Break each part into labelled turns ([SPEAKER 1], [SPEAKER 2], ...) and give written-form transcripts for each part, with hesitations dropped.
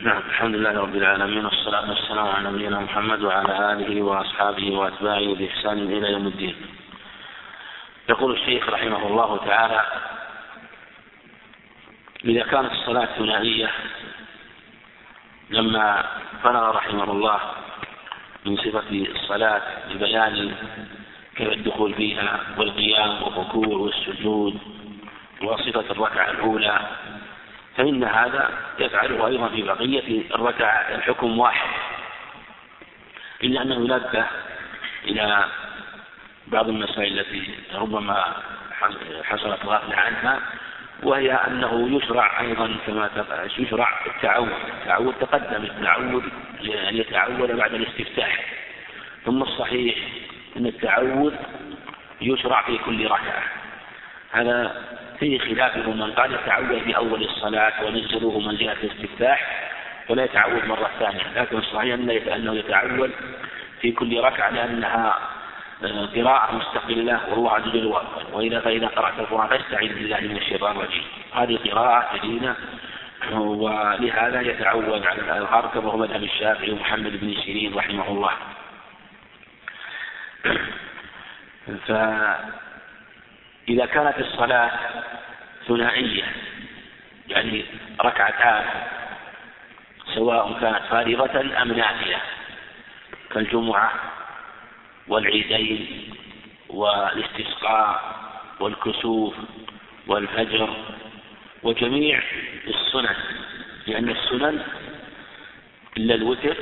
[SPEAKER 1] نعم، الحمد لله رب العالمين، والصلاة والسلام على نبينا محمد وعلى آله وأصحابه وأتباعه بإحسان إلى يوم الدين. يقول الشيخ رحمه الله تعالى: إذا كانت الصلاة ثنائية، لما فرغ رحمه الله من صفة الصلاة ببيان كيف الدخول فيها والقيام والركوع والسجود وصفة الركعة الأولى، فإن هذا يفعله أيضا في بقية الركعة الحكم واحد، إلا أنه ينبه إلى بعض المسائل التي ربما حصلت غافلة عنها، وهي أنه يشرع أيضا كما يشرع التعود تقدم التعود أن يتعود بعد الاستفتاح، ثم الصحيح أن التعود يشرع في كل ركعة. هذا فيه خلاف، من قال يتعود في أول الصلاة ونزلوه منزلة الاستفتاح ولا يتعود مرة ثانية، لكن الصحيح أنه يتعود في كل ركعة، لأنها قراءة مستقلة، والله عز وجل فإذا قرأت القرآن فاستعذ بالله من الشيطان الرجيم، هذه قراءة جديدة، ولهذا يتعود على الأظهر كما هو مذهب الشافعي ومحمد بن سيرين رحمه الله. فإذا كانت الصلاة ثنائية يعني ركعتان سواء كانت فارغة أم نافلة كالجمعة والعيدين والاستسقاء والكسوف والفجر وجميع السنن، لأن السنن إلا الوتر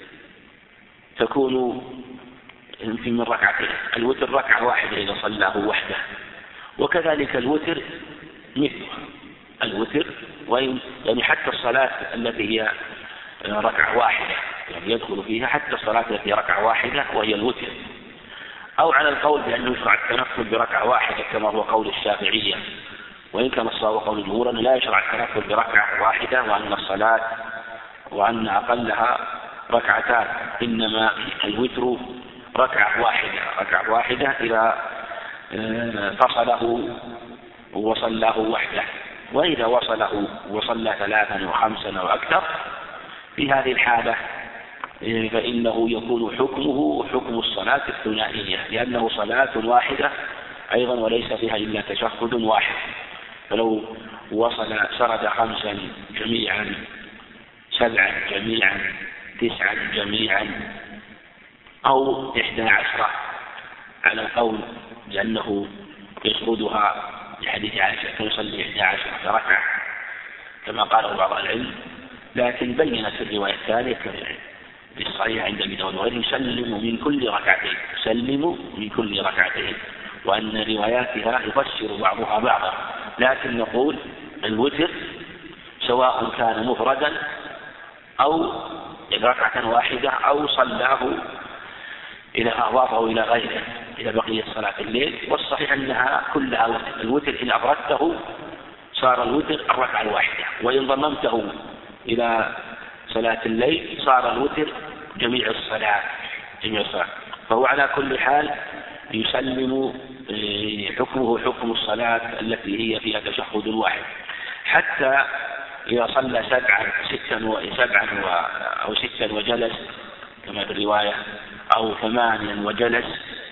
[SPEAKER 1] تكون من ركعتين، الوتر ركعة واحدة إذا صلاه وحده، وكذلك الوتر مثله الوتر، وإن يعني حتى الصلاة التي هي ركعة واحدة يعني يدخل فيها حتى الصلاة التي هي ركعة واحدة وهي الوتر، أو على القول بأنه يشرع التنفل بركعة واحدة كما هو قول الشافعية، وإن كان الصواب قول الجمهور أنه لا يشرع التنفل بركعة واحدة، وأن الصلاة وأن أقلها ركعتان، إنما الوتر ركعة واحدة إذا فصله وصلاه وحده، وإذا وصله وصلى 3 و5 أو أكثر في هذه الحالة فإنه يكون حكمه حكم الصلاة الثنائية، لأنه صلاة واحدة أيضا وليس فيها إلا تشهد واحد، فلو وصل سرد 5 جميعا 7 جميعا 9 جميعا أو 11 على القول لأنه يسردها لحديث عائشة فيصلي 11 ركعة كما قاله بعض العلم، لكن بينت الرواية الثانية في الصحيح عند أبي داود وغيره يسلم من كل ركعتين، وأن رواياتها يفسر بعضها بعضا، لكن نقول الوتر سواء كان مفردا أو ركعة واحدة أو صلاه إذا أضافه إلى غيره إلى بقية صلاة الليل، والصحيح أنها كلها وتر. الوتر إن أفردته صار الوتر الركعة الواحدة، وإن ضممته إلى صلاة الليل صار الوتر جميع الصلاة، فهو على كل حال يسلم حكمه حكم الصلاة التي هي فيها تشهد واحد، حتى إذا صلى 6 وجلس كما في الرواية أو 8 وجلس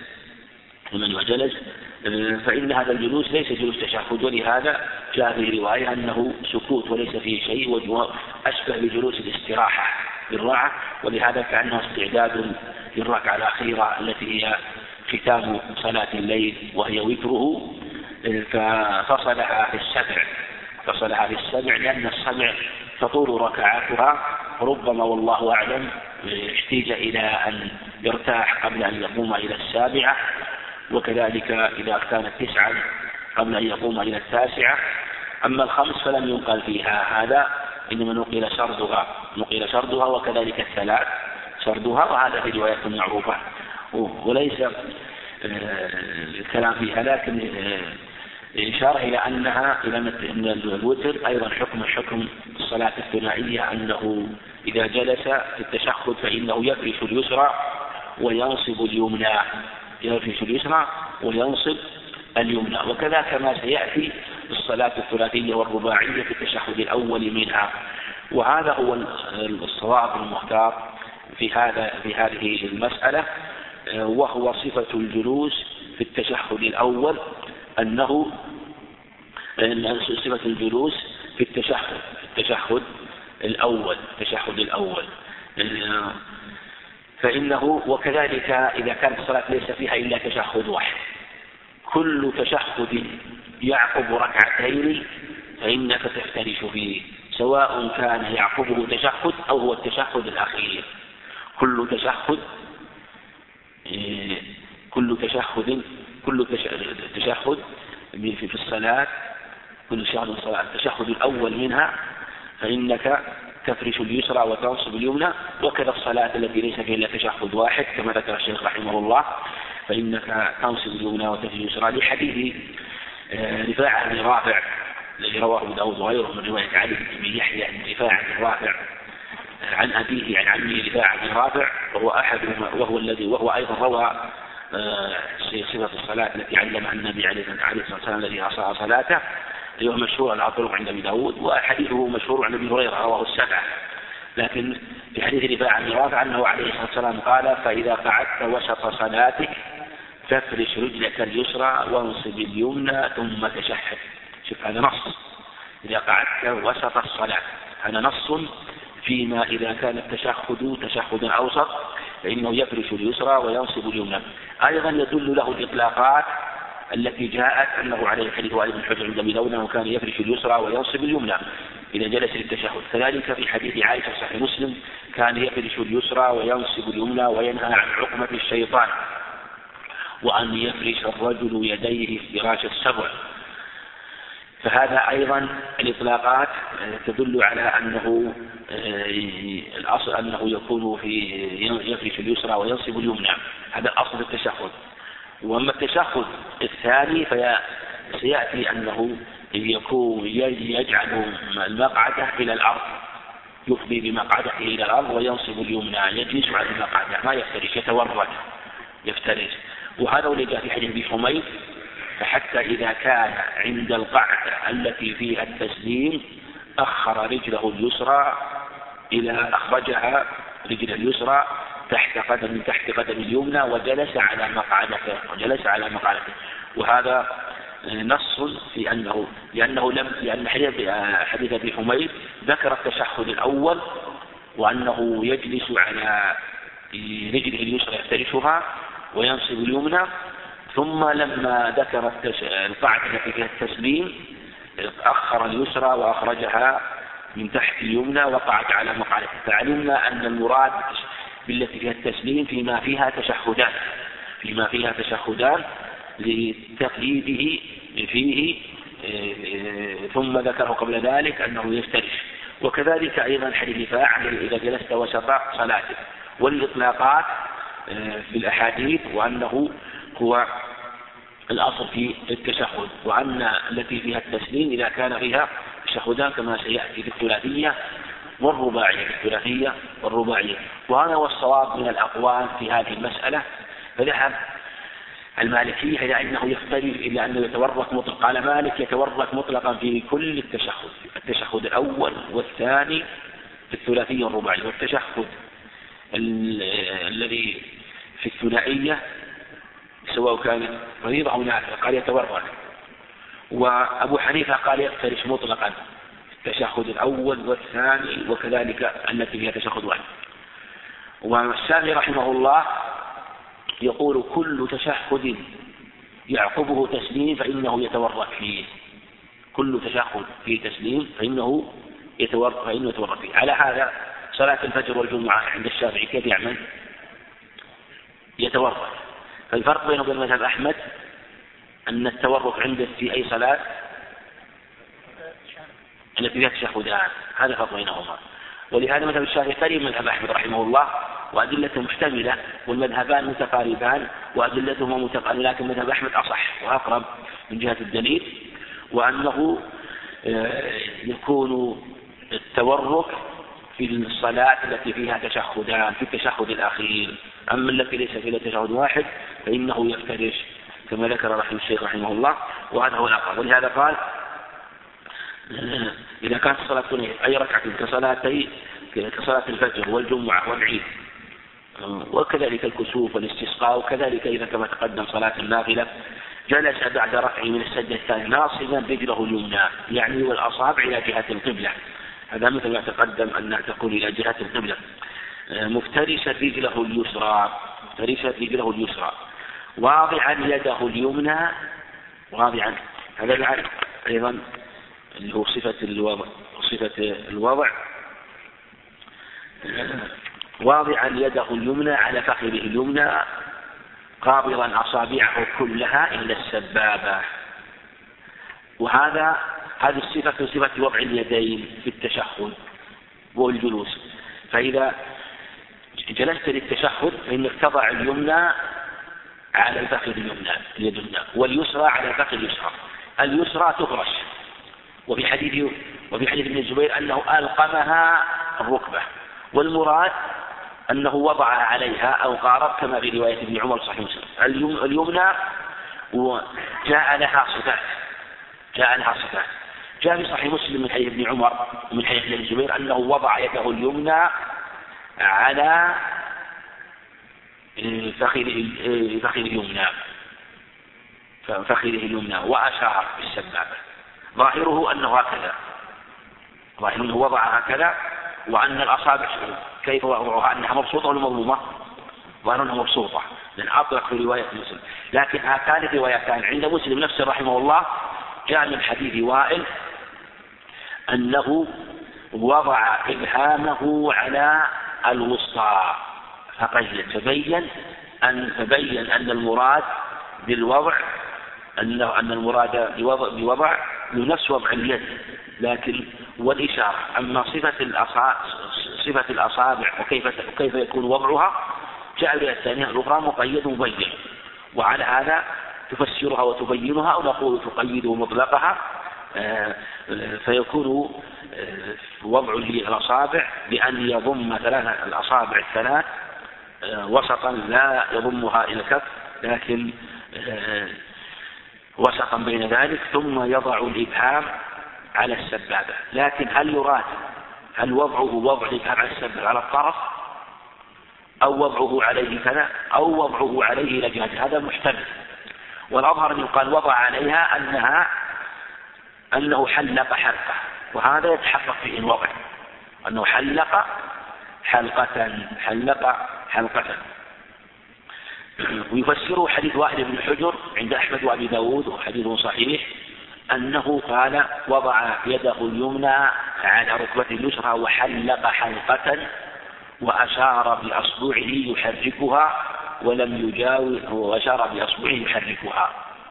[SPEAKER 1] فإن هذا الجلوس ليس جلوس تشهد، ولهذا جاء في رواية أنه سكوت وليس فيه شيء، أشبه بجلوس الاستراحة بالراحة، ولهذا كأنه استعداد للركعة الأخيرة التي هي ختام صلاة الليل وهي وتره، ففصلها في السبع لأن السبع تطول ركعاتها، ربما والله أعلم احتاج إلى أن يرتاح قبل أن يقوم إلى 7، وكذلك إذا كانت 9 قبل أن يقوم إلى 9. أما 5 فلم ينقل فيها هذا، إنما نقل سردها وكذلك 3 سردها، وهذا في رواية معروفة وليس الكلام فيها، لكن إشارة إلى أن الوتر أيضا حكم الصلاة الثنائية، أنه إذا جلس في التشهد فإنه يفرش اليسرى وينصب اليمنى، وكذا كما سيأتي الصلاة الثلاثية والرباعية في التشهد الأول منها، وهذا هو الصواب المختار في هذه المسألة، وهو صفة الجلوس في التشهد الأول، أنه صفة الجلوس في التشهد الأول فإنه وكذلك إذا كانت الصلاة ليس فيها إلا تشهد واحد، كل تشهد يعقب ركعتين فإنك تفترش فيه، سواء كان يعقبه تشهد أو هو التشهد الأخير. كل تشهد في الصلاة، كل تشهد الصلاة التشهد الأول منها فإنك تفرش اليسرى وتنصب اليمنى، وكذا الصلاة التي ليس فيها إلا تشهد واحد كما ذكر الشيخ رحمه الله فإنك تنصب اليمنى وتفرش اليسرى، لحديث رفاعة بن رافع الذي رواه أبو داود وغيره من رواية علي بن يحيى عن رفاعة بن رافع عن أبيه عن عمه رفاعة بن رافع، وهو أيضا روى صفة الصلاة التي علمها النبي عليه الصلاة والسلام الذي أصاب صلاته، هو مشهور على طرق عند أبي داود، وحديثه مشهور عن أبي هريرة رواه السبعة. لكن في حديث رفاعة بن رافع أنه عليه الصلاة والسلام قال: فإذا قعدت وسط صلاتك فافرش رجلك اليسرى وانصب اليمنى ثم تشهد. شوف هذا نص، إذا قعدت وسط الصلاة هذا نص فيما إذا كان التشهد تشهدا أوسط فإنه يفرش اليسرى وينصب اليمنى. أيضا يدل له الإطلاقات التي جاءت أنه عليه حديث وائل بن حجر عند أبي داود أنه كان يفرش اليسرى وينصب اليمنى إذا جلس للتشهد. كذلك في حديث عائشة صحيح مسلم كان يفرش اليسرى وينصب اليمنى وينهى عن عقمة الشيطان، وأن يفرش الرجل يديه افتراش السبع. فهذا أيضا الإطلاقات تدل على أنه الأصل أنه يكون يفرش اليسرى وينصب اليمنى، هذا أصل التشهد. وأما التشهد الثاني فسيأتي أنه يجعل المقعدة إلى الأرض، يفضي بمقعدته إلى الأرض وينصب اليمنى، يجلس على المقعدة ما يفترش، يتورط يفترش. وهذا اللي جاء في حديث ابي حميد: فحتى إذا كان عند القعدة التي فيها التسليم أخرجها رجل اليسرى تحت قدم اليمنى وجلس على مقعدته. وهذا نص في أنه لأن حديث ابي حميد ذكر التشهد الأول وأنه يجلس على رجله اليسرى يفترشها وينصب اليمنى، ثم لما ذكر القاعدة التي فيها التسليم أخر اليسرى وأخرجها من تحت اليمنى وقعد على مقعدته. فعلمنا أن المراد بالتي فيها التسليم فيما فيها تشهدان لتقييده فيه، ثم ذكره قبل ذلك أنه يفترش. وكذلك أيضا حديث رفاعة إذا جلست وسط صلاتك. والإطلاقات في الأحاديث وأنه هو الأصل في التشهد، وأن التي فيها التسليم إذا كان فيها تشهدان كما سيأتي في الثلاثية والرباعية. وهذا هو الصواب من الأقوال في هذه المسألة. فذهب المالكية إلى أنه يختلف إلى أنه يتورط مطلقا. قال مالك يتورط مطلقا في كل التشهد الأول والثاني في الثلاثية والرباعية، والتشهد الذي في الثنائية سواء كان فريضة أو نافلة قال يتورط. وأبو حنيفة قال يفترش مطلقا التشهد الأول والثاني وكذلك التي فيها تشهد واحد. والشافعي رحمه الله يقول كل تشهد يعقبه تسليم فإنه يتورط فيه، كل تشهد فيه تسليم فإنه يتورط فيه. على هذا صلاة الفجر والجمعة عند الشافعي كيف يعمل؟ يتورط. فالفرق بينه وبين مذهب أحمد أن التورط عنده في أي صلاة التي فيها تشهدان، هذا فرق بينهما. ولهذا مذهب الشافعي قريب من مذهب أحمد رحمه الله وأدلته محتملة، والمذهبان متقاربان وأدلتهما متقاربة، لكن مذهب أحمد أصح وأقرب من جهة الدليل، وأنه يكون التورط في الصلاة التي فيها تشهدان في التشهد الأخير. أما التي ليس فيها تشهد واحد فإنه يفترش كما ذكر الشيخ رحمه الله، وهذا هو الأقرب. ولهذا قال إذا كانت الصلاة أي ركعة كصلاة الفجر والجمعة والعيد وكذلك الكسوف والاستسقاء، وكذلك إذا كما تقدم صلاة النافلة جلس بعد رفعه من السجدة الثانية ناصبا رجله اليمنى يعني والأصابع إلى جهة القبلة، هذا مثل ما تقدم أنها تكون إلى جهة القبلة، مفترشا رجله اليسرى واضعا يده اليمنى هذا أيضا اللي هو صفة الوضع واضعا يده اليمنى على فخذه اليمنى قابضا أصابعه كلها إلى السبابة. هذه الصفة صفة وضع اليدين في التشهد والجلوس، فإذا جلست للتشهد فإنك تضع اليمنى على الفخذ اليمنى واليسرى على الفخذ اليسرى تفرش، وفي حديث ابن الزبير أنه ألقمها الركبة، والمراد أنه وضعها عليها أو قارب كما في رواية ابن عمر صحيح مسلم. اليمنى جاء لها صفات جاء في صحيح مسلم من حديث ابن عمر ومن حديث ابن الزبير أنه وضع يده اليمنى على فخذه اليمنى وأشار بالسبابة، ظاهره أنه وضعها هكذا، وأن الأصابع كيف وضعها أنها مبسوطة ولا مضمومة؟ ظاهر أنها مبسوطة لأن أطلق في رواية مسلم، لكن هاتان الروايتان عند مسلم نفسه رحمه الله جاء من حديث وائل أنه وضع إبهامه على الوسطى فبين أن المراد بالوضع أن المراد بوضع نفس وضع اليد لكن والإشارة، أما صفة الأصابع وكيف يكون وضعها جاء بها الثانية الأخرى مقيد مبين، وعلى هذا تفسرها وتبينها أو نقول تقيد مطلقها، فيكون وضع الأصابع بأن يضم الأصابع الثلاث وسطا لا يضمها إلى الكف لكن وسطا بين ذلك، ثم يضع الإبهام على السبابة. لكن هل وضعه وضع الإبهام على السبابة على الطرف أو وضعه عليه كذا أو وضعه عليه إلى جهة؟ هذا محتمل، والأظهر أن يقال وضع عليها أنه حلق حلقة، وهذا يتحقق فيه الوضع أنه حلق حلقة. ويفسره حديث وائل بن حجر عند أحمد وأبي داود وحديث صحيح أنه قال وضع يده اليمنى على ركبته اليسرى وحلق حلقة وأشار بأصبعه يحركها ولم يجاوز، وأشار بأصبعه يحركها،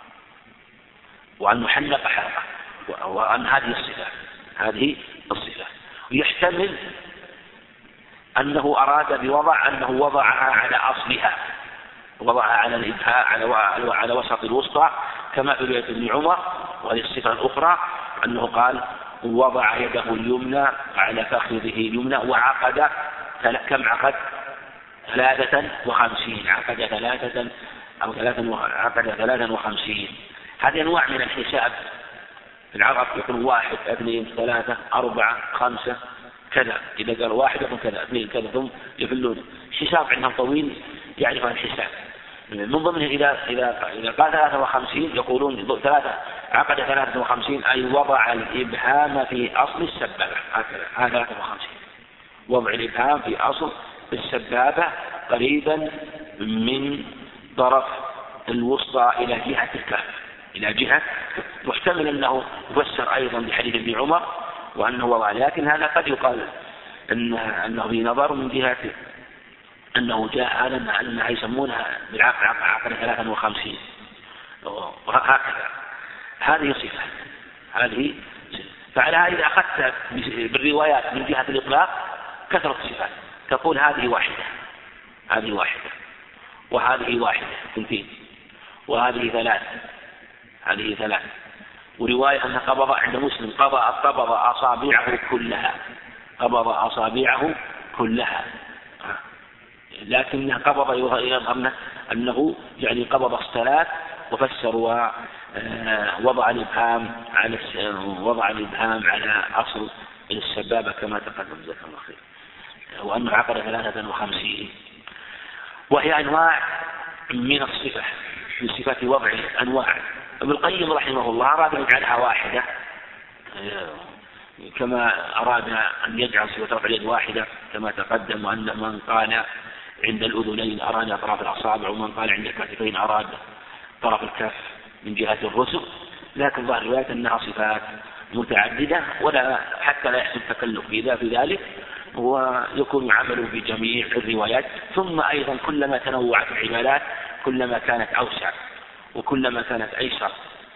[SPEAKER 1] وأنه حلق حلقة، وأن هذه الصفة. ويحتمل أنه أراد بوضع أنه وضعها على أصلها، وضعها على الإبهاء على وسط الوسطى كما في رواية ابن عمر. وهذه الصفة الأخرى أنه قال وضع يده اليمنى على فخذه اليمنى وعقد كم عقد 53 عقد 53. هذه أنواع من الحساب في العرب يكون 1 2 3 4 5 كذا، إذا قال 1 يكون كذا 2 كذا، ثم يفلون حساب عندهم طويل يعرف الحساب. من ضمنه إذا قال 53 يقولون عقد 53 أي وضع الإبهام في أصل السبابة، هذا 53 وضع الإبهام في أصل السبابة قريبا من طرف الوسطى إلى جهة الكف محتمل أنه يفسر أيضا بحديث ابن عمر وأنه وضع، لكن هذا قد يقال أنه بنظر من جهة أنه جاء هذا أنها يسمونها بالعقد 53 وهكذا. هذه صفة. فعلى هذا إذا أخذت بالروايات من جهة الإطلاق كثرة الصفات تقول هذه واحدة وهذه واحدة 2 وهذه 3 ورواية أن قبض عند مسلم قبض أصابعه كلها لكن قبض يظهر أنه يعني قبض الثلاث وفسروا وضع الإبهام على أصل السبابة كما تقدم جزاكم الله خير، وأنه عقد 53، وهي أنواع من الصفة، من صفات وضع أنواع. ابن القيم رحمه الله أراد أن يجعلها واحدة كما أراد أن يجعل صفة رفع اليد واحدة كما تقدم، وأن من قال عند الأذنين أراد أطراف الأصابع، ومن قال عند الكتفين أراد طرف الكف من جهة الرسل، لكن ظاهر الرواية أنها صفات متعددة، ولا حتى لا يحصل تكلف في ذلك، ويكون يعمل بجميع الروايات. ثم أيضا كلما تنوعت العبادات كلما كانت أوسع وكلما كانت أيسر،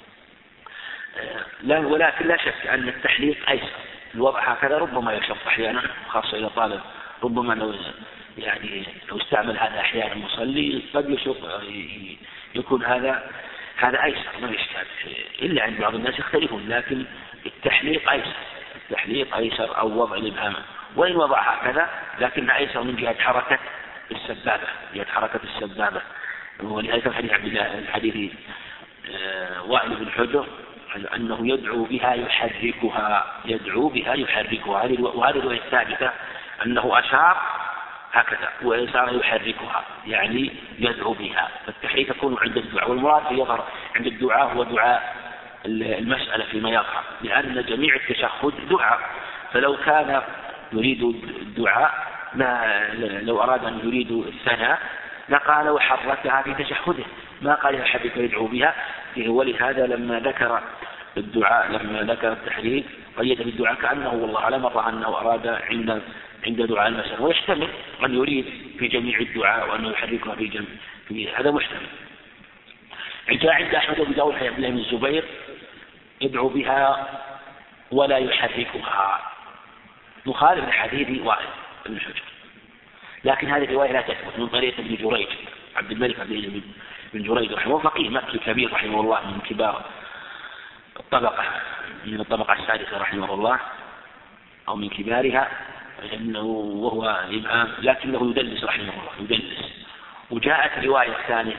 [SPEAKER 1] ولكن لا شك أن التحليق أيسر. الوضع هكذا ربما يشق أحيانا، خاصة إذا طالب ربما لو استعمل هذا أحيانا المصلي قد يكون هذا أيسر، ما يشكال، إلا عند بعض الناس يختلفون، لكن التحليق أيسر أو وضع الإبهام، وإن وضع هكذا لكن أيسر من جهة حركة السبابة. ولهذا في الحديث وائل بن حجر أنه يدعو بها يحركها، وهذه الرواية الثابتة أنه أشار هكذا وصار يحركها، يعني يدعو بها. فالتحريك يكون عند الدعاء، والمراد يظهر عند الدعاء هو دعاء المسألة فيما يظهر، لأن جميع التشهد دعاء، فلو كان يريد الدعاء لو أراد أن يريد الثناء لقال وحركها في تشهده، ما قال يحرك يدعو بها. ولهذا لما ذكر التحريك قيد بالدعاء كأنه والله أعلم أنه أراد عند دعاء المسألة، ويحتمل أن يريد في جميع الدعاء وأنه يحركها في هذا محتمل. جاء عند أحمد بن داود عبد الله بن الزبير يدعو بها ولا يحركها، مخالف لحديث وائل بن حجر، لكن هذه الرواية لا تثبت من طريق ابن جريج عبد الملك بن جريج رحمه الله، فقيه مكي كبير رحمه الله، من كبار الطبقة السادسة رحمه الله أو من كبارها، وهو إمام لكنه يدلس رحمه الله وجاءت رواية ثانية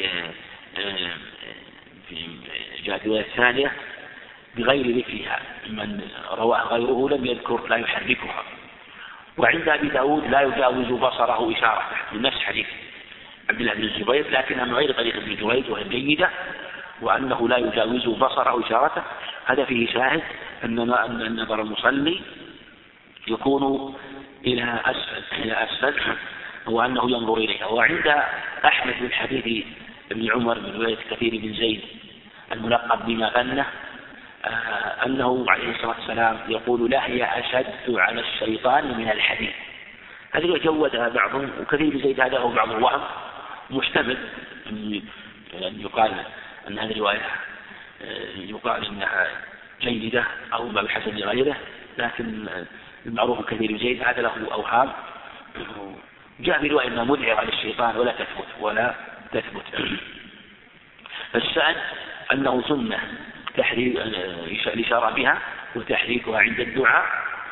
[SPEAKER 1] بغير ذكرها، من رواه غيره لم يذكر لا يحركها. وعند أبي داود لا يجاوز بصره إشارة، من نفس حديث عبد الله بن الزبير لكنها من غير طريق ابن جريج وهي جيدة، وأنه لا يجاوز بصره إشارته. هذا فيه شاهد أن نظر المصلي يكون إلى أسفل وأنه ينظر إليها. وعند أحمد من حديث ابن عمر من رواية كثير بن زيد الملقب بما غنى أنه عليه الصلاة والسلام يقول لا هي أشد على الشيطان من الحديد. هذه جودها بعضهم، وكثير بن زيد هذا هو بعض الوهم، محتمل أن يقال أن هذه الرواية يقال أنها جيدة أو ما بحسب غيره، لكن المعروف كثير بن زيد هذا له أوهام. جاء برواية أنها مدعية على الشيطان ولا تثبت. فالشأن أنه سنة الإشارة بها وتحريكها عند الدعاء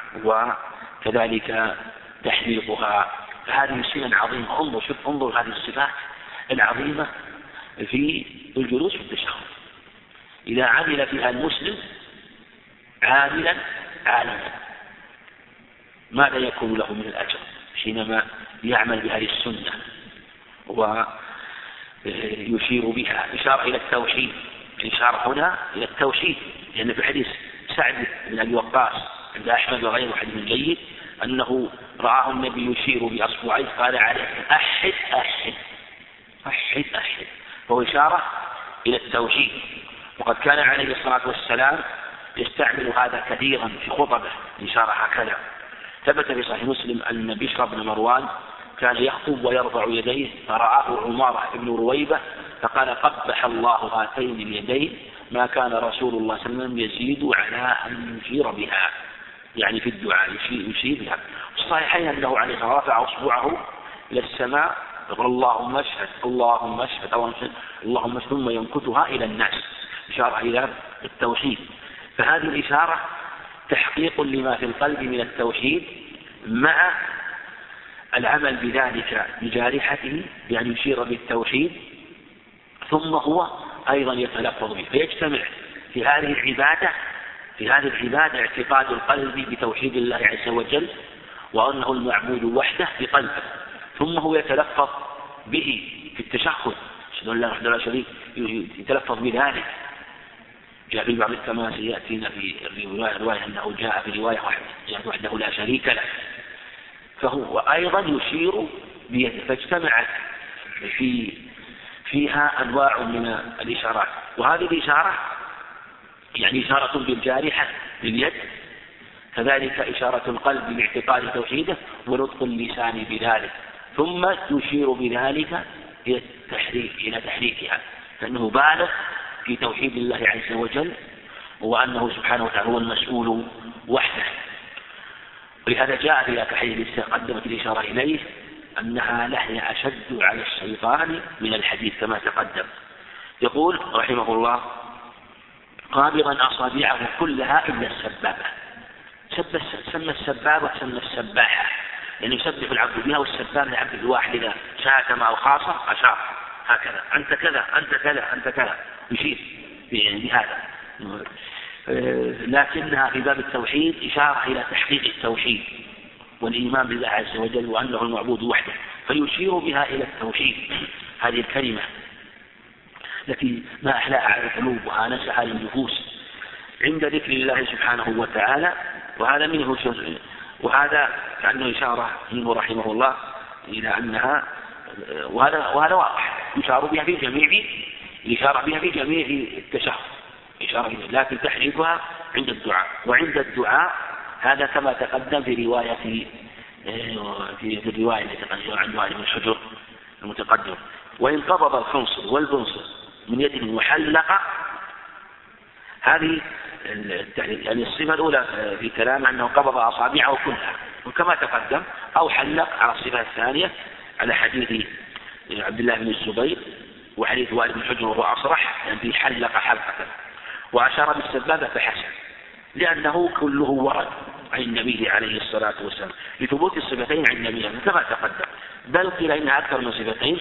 [SPEAKER 1] وكذلك تحريقها. فهذه سنن عظيمة. انظر هذه الصفات العظيمة في الجلوس في التشهد، إذا عمل فيها المسلم عاملا عالما ماذا يكون له من الأجر حينما يعمل بهذه السنة ويشير بها. إشارة إلى التوحيد، الإشارة هنا إلى التوحيد، لأن في حديث سعد بن أبي وقاص عند أحمد وغيره حديث جيد أنه رآه النبي يشير بأصبعيه قال عليه أحد أحد أحد أحد، وهو إشارة إلى التوحيد. وقد كان عليه الصلاة والسلام يستعمل هذا كثيرا في خطبه، إشارة هكذا. ثبت في صحيح مسلم أن بشر بن مروان كان يخطب ويرفع يديه، فرآه عمارة بن رويبة فقال قبح الله هاتين اليدين، ما كان رسول الله صلى الله عليه وسلم يزيد على أن يشير بها، يعني في الدعاء يشير بها. الصحيحين أنه عليه الصلاة والسلام رفع أصبعه إلى السماء يقول اللهم اشهد اللهم اشهد اللهم اشهد، ثم ينكتها إلى الناس، إشارة إلى التوحيد. فهذه الإشارة تحقيق لما في القلب من التوحيد مع العمل بذلك بجارحته، يعني يشير بالتوحيد، ثم هو أيضا يتلفظ به، فيجتمع في هذه العبادة اعتقاد القلب بتوحيد الله عز وجل وأنه المعبود وحده بقلبه، ثم هو يتلفظ به في التشهد أشهد أن لا إله إلا الله شريك، يتلفظ بذلك. جاء في بعض كما سيأتينا في الرواية أنه جاء في رواية وحده لا شريك له، فهو أيضا يشير بيده، فاجتمعت فيها أنواع من الإشارات. وهذه الإشارة يعني إشارة بالجارحة باليد، كذلك إشارة القلب باعتقاد توحيده، ونطق اللسان بذلك، ثم يشير بذلك إلى تحريكها، فإنه بالغ في توحيد الله عز وجل وأنه سبحانه وتعالى هو المسؤول وحده. ولهذا جاء في الحديث قدمت الإشارة إليه أنها لهي أشد على الشيطان من الحديث كما تقدم. يقول رحمه الله: قابضا أصابعه كلها إلا السبابة. سمى السبابة سمى السباحة، يعني يسبح العبد بها، والسبابة العبد الواحد إذا شاتم أو خاصم أشار هكذا: أنت كذا أنت كذا أنت كذا، يشير بهذا. لكنها في باب التوحيد إشارة إلى تحقيق التوحيد والإيمان بالله عز وجل وأنه المعبود وحده، فيشير بها إلى التوحيد. هذه الكلمة التي ما أحلاها على القلوب وآنسها للنفوس عند ذكر الله سبحانه وتعالى. وهذا منه وهذا كأنه إشارة منه رحمه الله إلى أنها، وهذا واضح، يشار بها في جميع الإشارة بها في جميع التشهد إشارة، لكن تحريكها عند الدعاء. وعند الدعاء هذا كما تقدم في رواية في الرواية التي تقدم عن وائل بن حجر المتقدم: وإن قبض الخنصر والبنصر من يده محلقة. هذه يعني الصفة الأولى في كلام أنه قبض أصابعه كلها، وكما تقدم أو حلق على الصفة الثانية على حديث عبد الله بن الزبير وحديث وائل بن حجر وهو أصرح، يعني حلق حلقة. وأشار بالسبابة فحسن، لأنه كله ورد عن النبي عليه الصلاة والسلام لثبوت الصفتين عن النبي كما تقدم، بل قيل إنها أكثر من صفتين،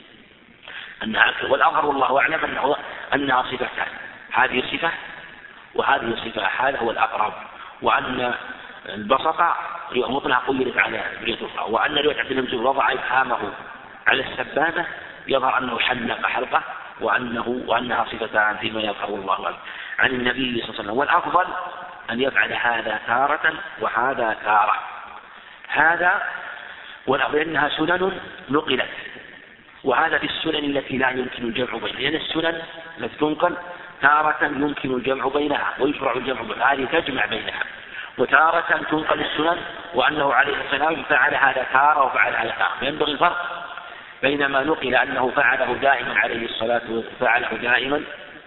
[SPEAKER 1] أنها أكثر، والأظهر والله أعلم أنها صفتان، هذه صفة وهذه صفة، هذا هو الأقرب. وأن البسطة مطلق قيلت على برية أخرى، وأن رواية عبد الله بن الزبير وضع إبهامه على السبابة يظهر أنه حلق حلقة، وأنها صفتان فيما يظهر الله أعلم عن النبي صلى الله عليه وسلم. والأفضل أن يفعل هذا تارة وهذا تارة، هذا لأنها سنن نقلت، وهذا في السنن التي لا يمكن الجمع بينها، لأن السنن التي تنقل تارة يمكن الجمع بينها ويشرع الجمع بينها، هذه تجمع بينها. وتارة تنقل السنن وأنه عليه السلام فعل هذا تارة وفعل هذا تارة، فينبغي الفرق بين ما نقل أنه فعله دائما عليه الصلاة والسلام، فعله دائما،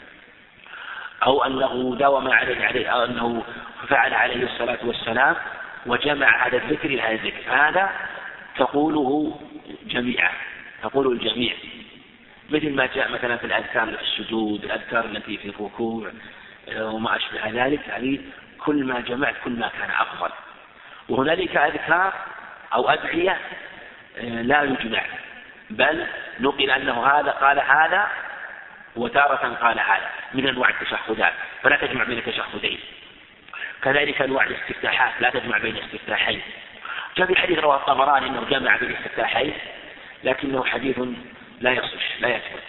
[SPEAKER 1] أو أنه داوم عليه أو أنه فعل عليه الصلاة والسلام وجمع هذا الذكر إلى هذا الذكر، هذا تقوله جميعا، تقول الجميع، مثل ما جاء مثلا في الأذكار في السجود، الأذكار التي في الركوع وما أشبه ذلك، يعني كل ما جمعت كل ما كان أفضل. وهنالك أذكار أو أدعية لا يجمع، بل نقل أنه هذا قال هذا وتارة قال هذا من أنواع التشهدات، فلا تجمع بين التشهدين. كذلك أنواع الاستفتاحات لا تجمع بين استفتاحين. جاء في حديث رواه الطبراني أنه جمع بين الاستفتاحين، لكنه حديث لا يصح لا يثبت.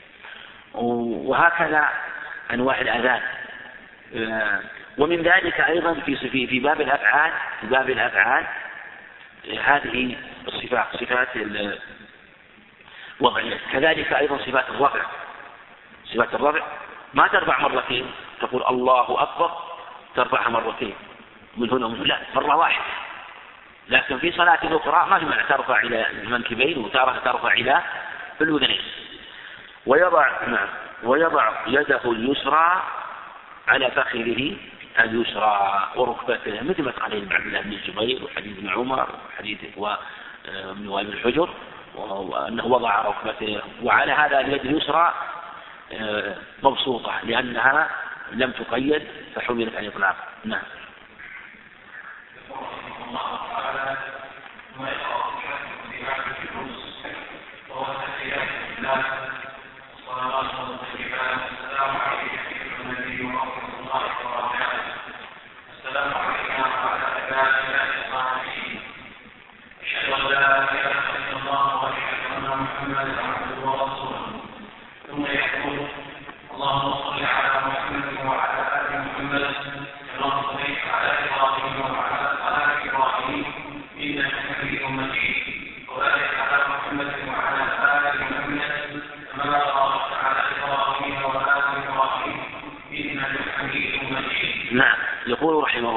[SPEAKER 1] وهكذا أنواع الأذان. ومن ذلك أيضا في باب الأفعال هذه الصفات، صفات الوضع، كذلك أيضا صفات الرفع ما ترفع مرتين تقول الله أكبر ترفعها مرتين من هنا ومن هنا، لا، مرة واحدة. لكن في صلاة أخرى ما يمنع ترفع إلى المنكبين وتارة ترفع إلى الأذنين. ويضع يده اليسرى على فخذه اليسرى وركبته، مثل ما قال عبد الله بن الزبير وحديث ابن عمر وحديث ابن وائل بن الحجر، وأنه وضع ركبته. وعلى هذا اليد اليسرى مبسوطة لأنها لم تقيد فحملت عن إطلاق. نعم.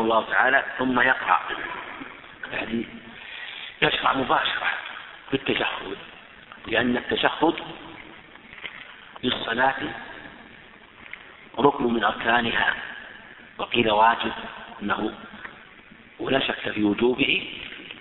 [SPEAKER 1] الله تعالى ثم يقرأ، يعني يشرع مباشرة في التشهد، لأن التشهد للصلاة ركن من أركانها، وقيل واجب أنه ولا شك في وجوبه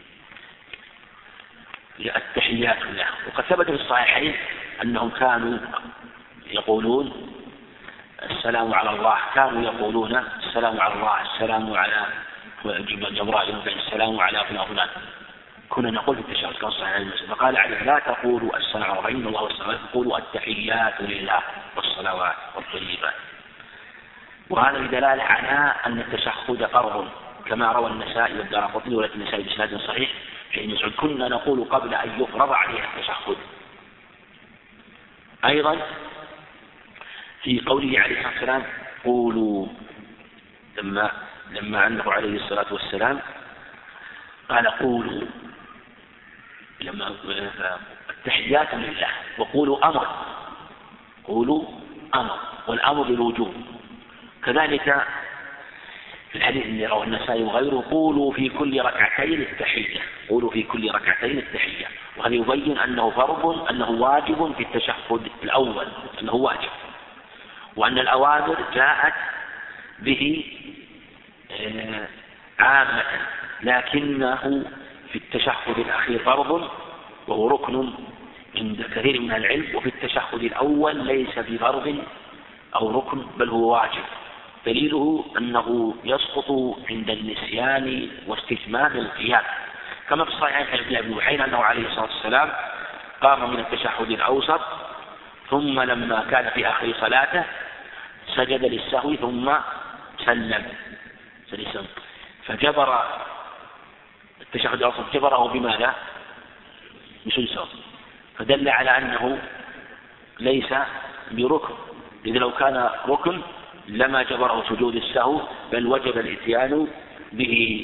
[SPEAKER 1] التحيات له. وقد ثبت في الصحيحين أنهم كانوا يقولون السلام على الله، كانوا يقولون السلام على الله، السلام على جبرائيل، السلام على فلان. كنا نقول في التشهد كما صحيح المسلم، فقال عليه لا تقولوا السلام على الله والسلام، قولوا التحيات لله والصلوات والطيبات. وهذا بدلالة على أن التشهد فرض، كما روى النسائي والدارقطني ولكن النسائي بإسناد صحيح حين مسعود كنا نقول قبل أن يفرض عليها التشهد. أيضا في قوله عليه الصلاة والسلام قولوا، لما عنه عليه الصلاة والسلام قال قولوا لما التحيات لله، وقولوا أمر، قولوا أمر، والأمر بالوجوب. كذلك في الحديث الذي رواه النسائي وغيره قولوا في كل ركعتين التحية، قولوا في كل ركعتين التحية. وهذا يبين أنه فرض، أنه واجب في التشهد الأول، أنه واجب، وأن الأوامر جاءت به عامة، لكنه في التشهد الأخير فرض وهو ركن عند كثير من العلم، وفي التشهد الأول ليس بفرض أو ركن بل هو واجب. دليله أنه يسقط عند النسيان واستتمام القيام، كما في الصحيحين عن ابن أبي بحيرة أنه عليه الصلاة والسلام قام من التشهد الأوسط ثم لما كان في آخر صلاته سجد للسهو ثم سلم، فجبر التشهد الأوسط جبره بماذا؟ بسلسل، فدل على أنه ليس بركن، إذا لو كان ركن لما جبره سجود السهو بل وجب الإتيان به.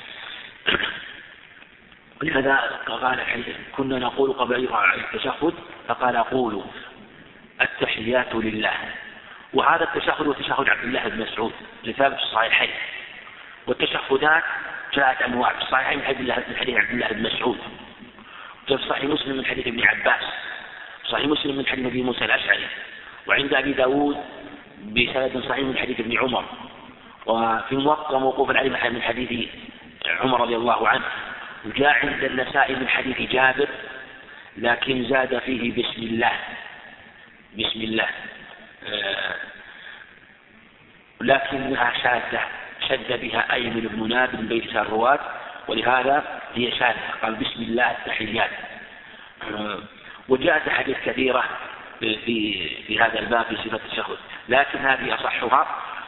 [SPEAKER 1] ولهذا قال كنا نقول قبل أن يقع التشهد فقال قولوا التحيات لله. وهذا التشهد وتشهد عبد الله بن مسعود لثابت في الصحيحين، والتشهدات جاءت أنواع في الصحيحين من حديث عبد الله بن مسعود، وفي صحيح مسلم من حديث ابن عباس، صحيح مسلم من حديث أبي موسى الأشعري، وعند أبي داود بسند صحيح من حديث ابن عمر، وفي موطأ موقوفا عليه من حديث عمر رضي الله عنه، وجاء عند النسائي من حديث جابر لكن زاد فيه بسم الله لكنها شاذة شد بها أيمن بن نابل من بين الرواة، ولهذا هي شاذة، قال بسم الله التحيات. وجاءت أحاديث كثيرة في هذا الباب في صفة التشهد، لكن هذه أصحها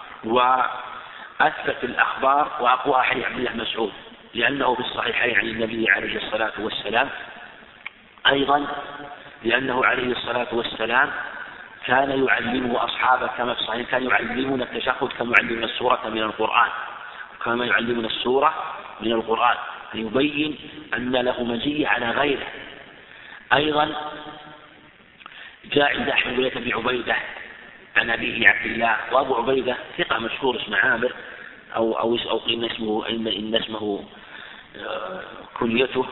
[SPEAKER 1] وأثبت الأخبار وأقواها حديث عبد الله بن مسعود، لأنه في الصحيحين عن النبي عليه الصلاة والسلام، أيضا لأنه عليه الصلاة والسلام كان يعلمه أصحابه كما في الصحيح كان يعلمون التشهد كما يعلمون السورة من القرآن، ليبين أن له مزية على غيره. أيضا جاء عند أحمد بن أبي عبيدة عن أبيه عبد الله، وأبو عبيدة ثقة مشهور اسمه عامر أو إن اسمه كنيته،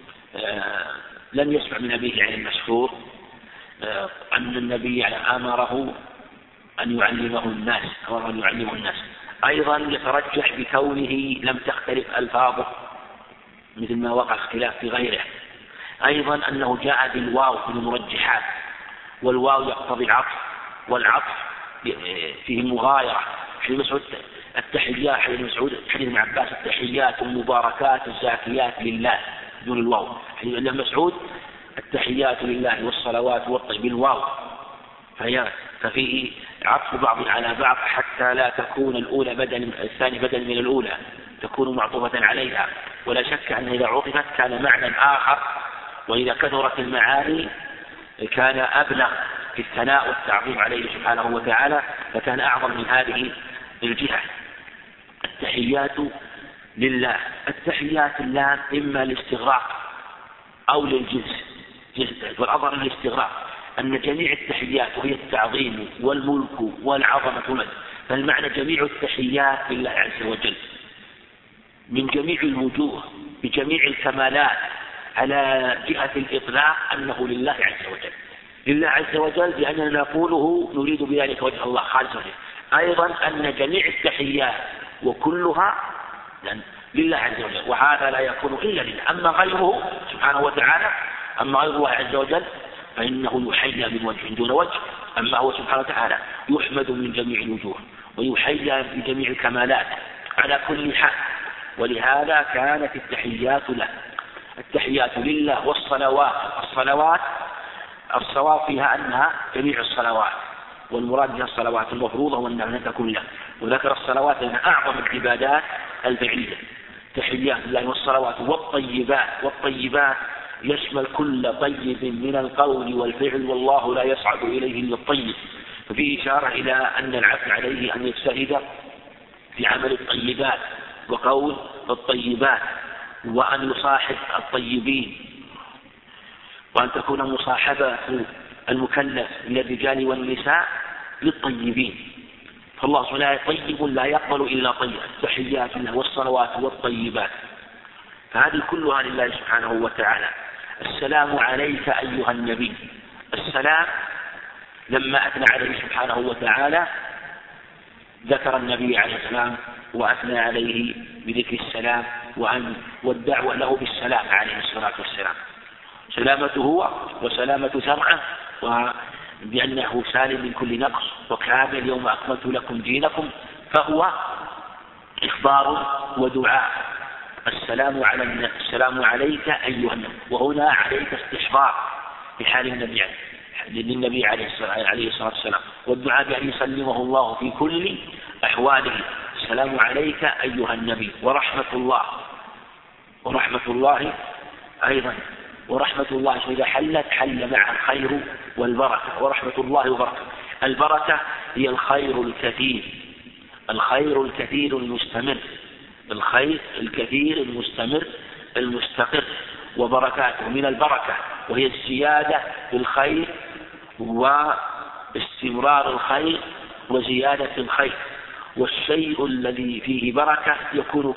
[SPEAKER 1] لم يسمع من أبيه عن المشهور أن النبي أمره أن يعلمه الناس. أيضا يترجح بكونه لم تختلف ألفاظه مثل ما وقع اختلاف في غيره. أيضا أنه جاء بالواو في المرجحات، والواو يقتضي العطف، والعطف فيه المغايرة. حديث مسعود التحيات، حديث ابن عباس التحيات المباركات الزاكيات لله دون الواو، حديث ابن مسعود التحيات لله والصلوات والطيب بالواو، ففيه عطف بعض على بعض حتى لا تكون الأولى الثاني بدل من الأولى، تكون معطوفة عليها. ولا شك أن إذا عطفت كان معنى آخر، وإذا كثرت المعاني كان أبلغ في الثناء والتعظيم عليه سبحانه وتعالى، فكان أعظم من هذه الجهة. التحيات لله، التحيات لله إما الاستغراق أو للجنس، والأظهر الاستغراق، أن جميع التحيات وهي التعظيم والملك والعظمة والمجد، فالمعنى جميع التحيات لله عز وجل، من جميع الوجوه بجميع الكمالات على جهة الإطلاق أنه لله عز وجل، لله عز وجل لأننا نقوله نريد بذلك وجه الله خالصا. أيضا أن جميع التحيات وكلها لله عز وجل، وهذا لا يكون إلا لله. أما غيره سبحانه وتعالى، أما غير الله عز وجل فإنه يحيى من وجه دون وجه، أما هو سبحانه وتعالى يحمد من جميع الوجوه ويحيى بجميع الكمالات على كل حال. ولهذا كانت التحيات له. التحيات لله والصلوات الصواب فيها أنها جميع الصلوات، والمراد بها الصلوات المفروضة والنافلة كلها. وذكر الصلوات لأنها أعظم العبادات الفعلية. تحيات لله والصلوات والطيبات يشمل كل طيب من القول والفعل، والله لا يصعد إليه إلا الطيب. ففيه إشارة إلى أن العبد عليه أن يجتهد في عمل الطيبات وقول الطيبات، وأن يصاحب الطيبين، وأن تكون مصاحبة المكلف من الرجال والنساء للطيبين. فالله سبحانه طيب لا يقبل إلا طيب. التحيات له والصلوات والطيبات فهذه كلها لله سبحانه وتعالى. السلام عليك أيها النبي. السلام لما أثنى عليه سبحانه وتعالى ذكر النبي عليه السلام وأثنى عليه بذكر السلام والدعوة له بالسلام عليه الصلاة والسلام. سلامته هو وسلامة شرعه، وبأنه سالم من كل نقص وكامل اليوم أكملت لكم دينكم، فهو إخبار ودعاء. السلام عليك أيها النبي، وهنا عليك استحضار في حال النبي للنبي عليه الصلاة والسلام، والدعاء بأن يسلمه الله في كل أحواله. السلام عليك أيها النبي ورحمة الله أيضا. ورحمة الله إذا حل مع الخير والبركة. ورحمة الله وبركة. البركة هي الخير الكثير المستمر، الخير الكثير المستمر المستقر. وبركاته من البركة وهي الزيادة بالخير واستمرار الخير وزيادة الخير. والشيء الذي فيه بركة يكون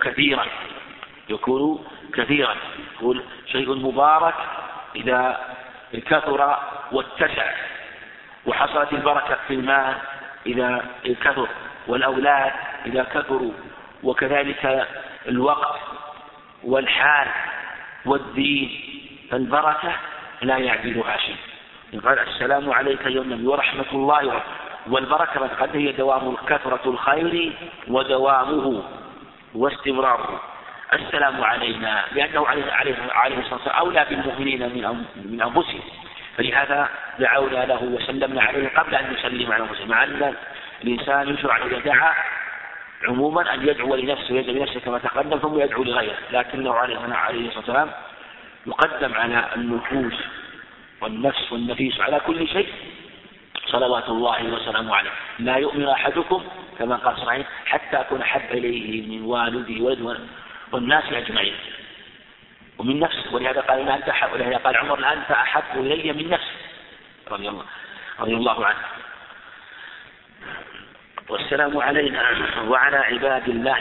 [SPEAKER 1] كثيرا. شيء مبارك إذا كثر واتسع، وحصلت البركة في المال إذا كثر، والأولاد إذا كثروا، وكذلك الوقت والحال والدين. فالبركة لا يعدلها شيء. قال السلام عليك يا النبي ورحمة الله والبركة قد هي دوام كثرة الخير ودوامه واستمراره. السلام علينا لأنه عليه الصلاة والسلام أولى بالمؤمنين من أنفسهم، فلهذا دعونا له وسلمنا عليه قبل أن نسلم على أنفسهم، مع أن الإنسان يشرع إذا دعا عموما أن يدعو لنفسه ويدعو لنفسه كما تقدم ثم يدعو لغيره، لكنه عليه الصلاة والسلام يقدم على النفوس والنفس والنفيس على كل شيء صلوات الله وسلامه عليه. لا يؤمن أحدكم كما قال صحيح حتى أكون أحب إليه من والده ولده والناس أجمعين ومن نفسه. ولهذا قال عمر أنت أحب إلي من نفسي رضي الله عنه. والسلام علينا وعلى عباد الله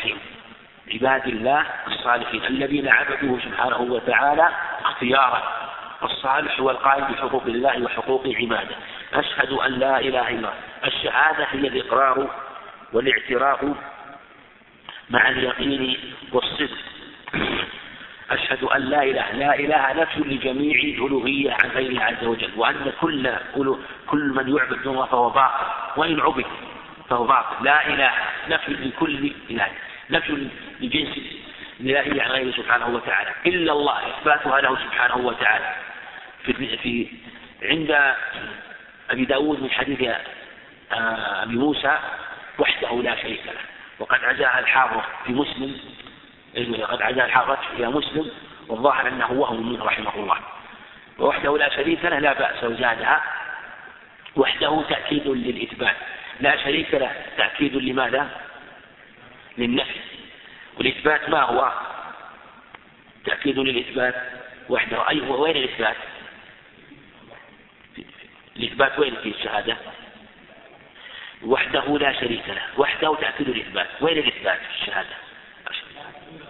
[SPEAKER 1] الصالحين الذين عبدوه سبحانه وتعالى اختيارا. الصالح هو القائم بحقوق الله وحقوق عباده. أشهد أن لا إله إلا الله. الشهادة هي الإقرار والاعتراف مع اليقين والصدق. أشهد أن لا إله نفي لجميع الألوهية عن غيره عز وجل، وأن كل من يعبد دون الله فهو باطل، وإن عبد فهو باطل. لا إله نفي لكل إله، نفي لجنس الإله عن غيره سبحانه وتعالى، إلا الله إثباتها له سبحانه وتعالى. في عند أبي داود من حديث أبي موسى وحده لا شريك له، وقد عزاها الحافظ في مسلم، إلى مسلم، والظاهر أنه وهم منه رحمه الله. ووحده لا شريك له لا بأس وزادها. وحده تأكيد للإثبات، لا شريك له تأكيد لماذا؟ للنفي. والإثبات ما هو؟ تأكيد للإثبات وحده. أي وين الإثبات؟ الإثبات وين في الشهادة؟ وحده لا شريك له، وحده تأكيد الإثبات. وين الإثبات في الشهادة؟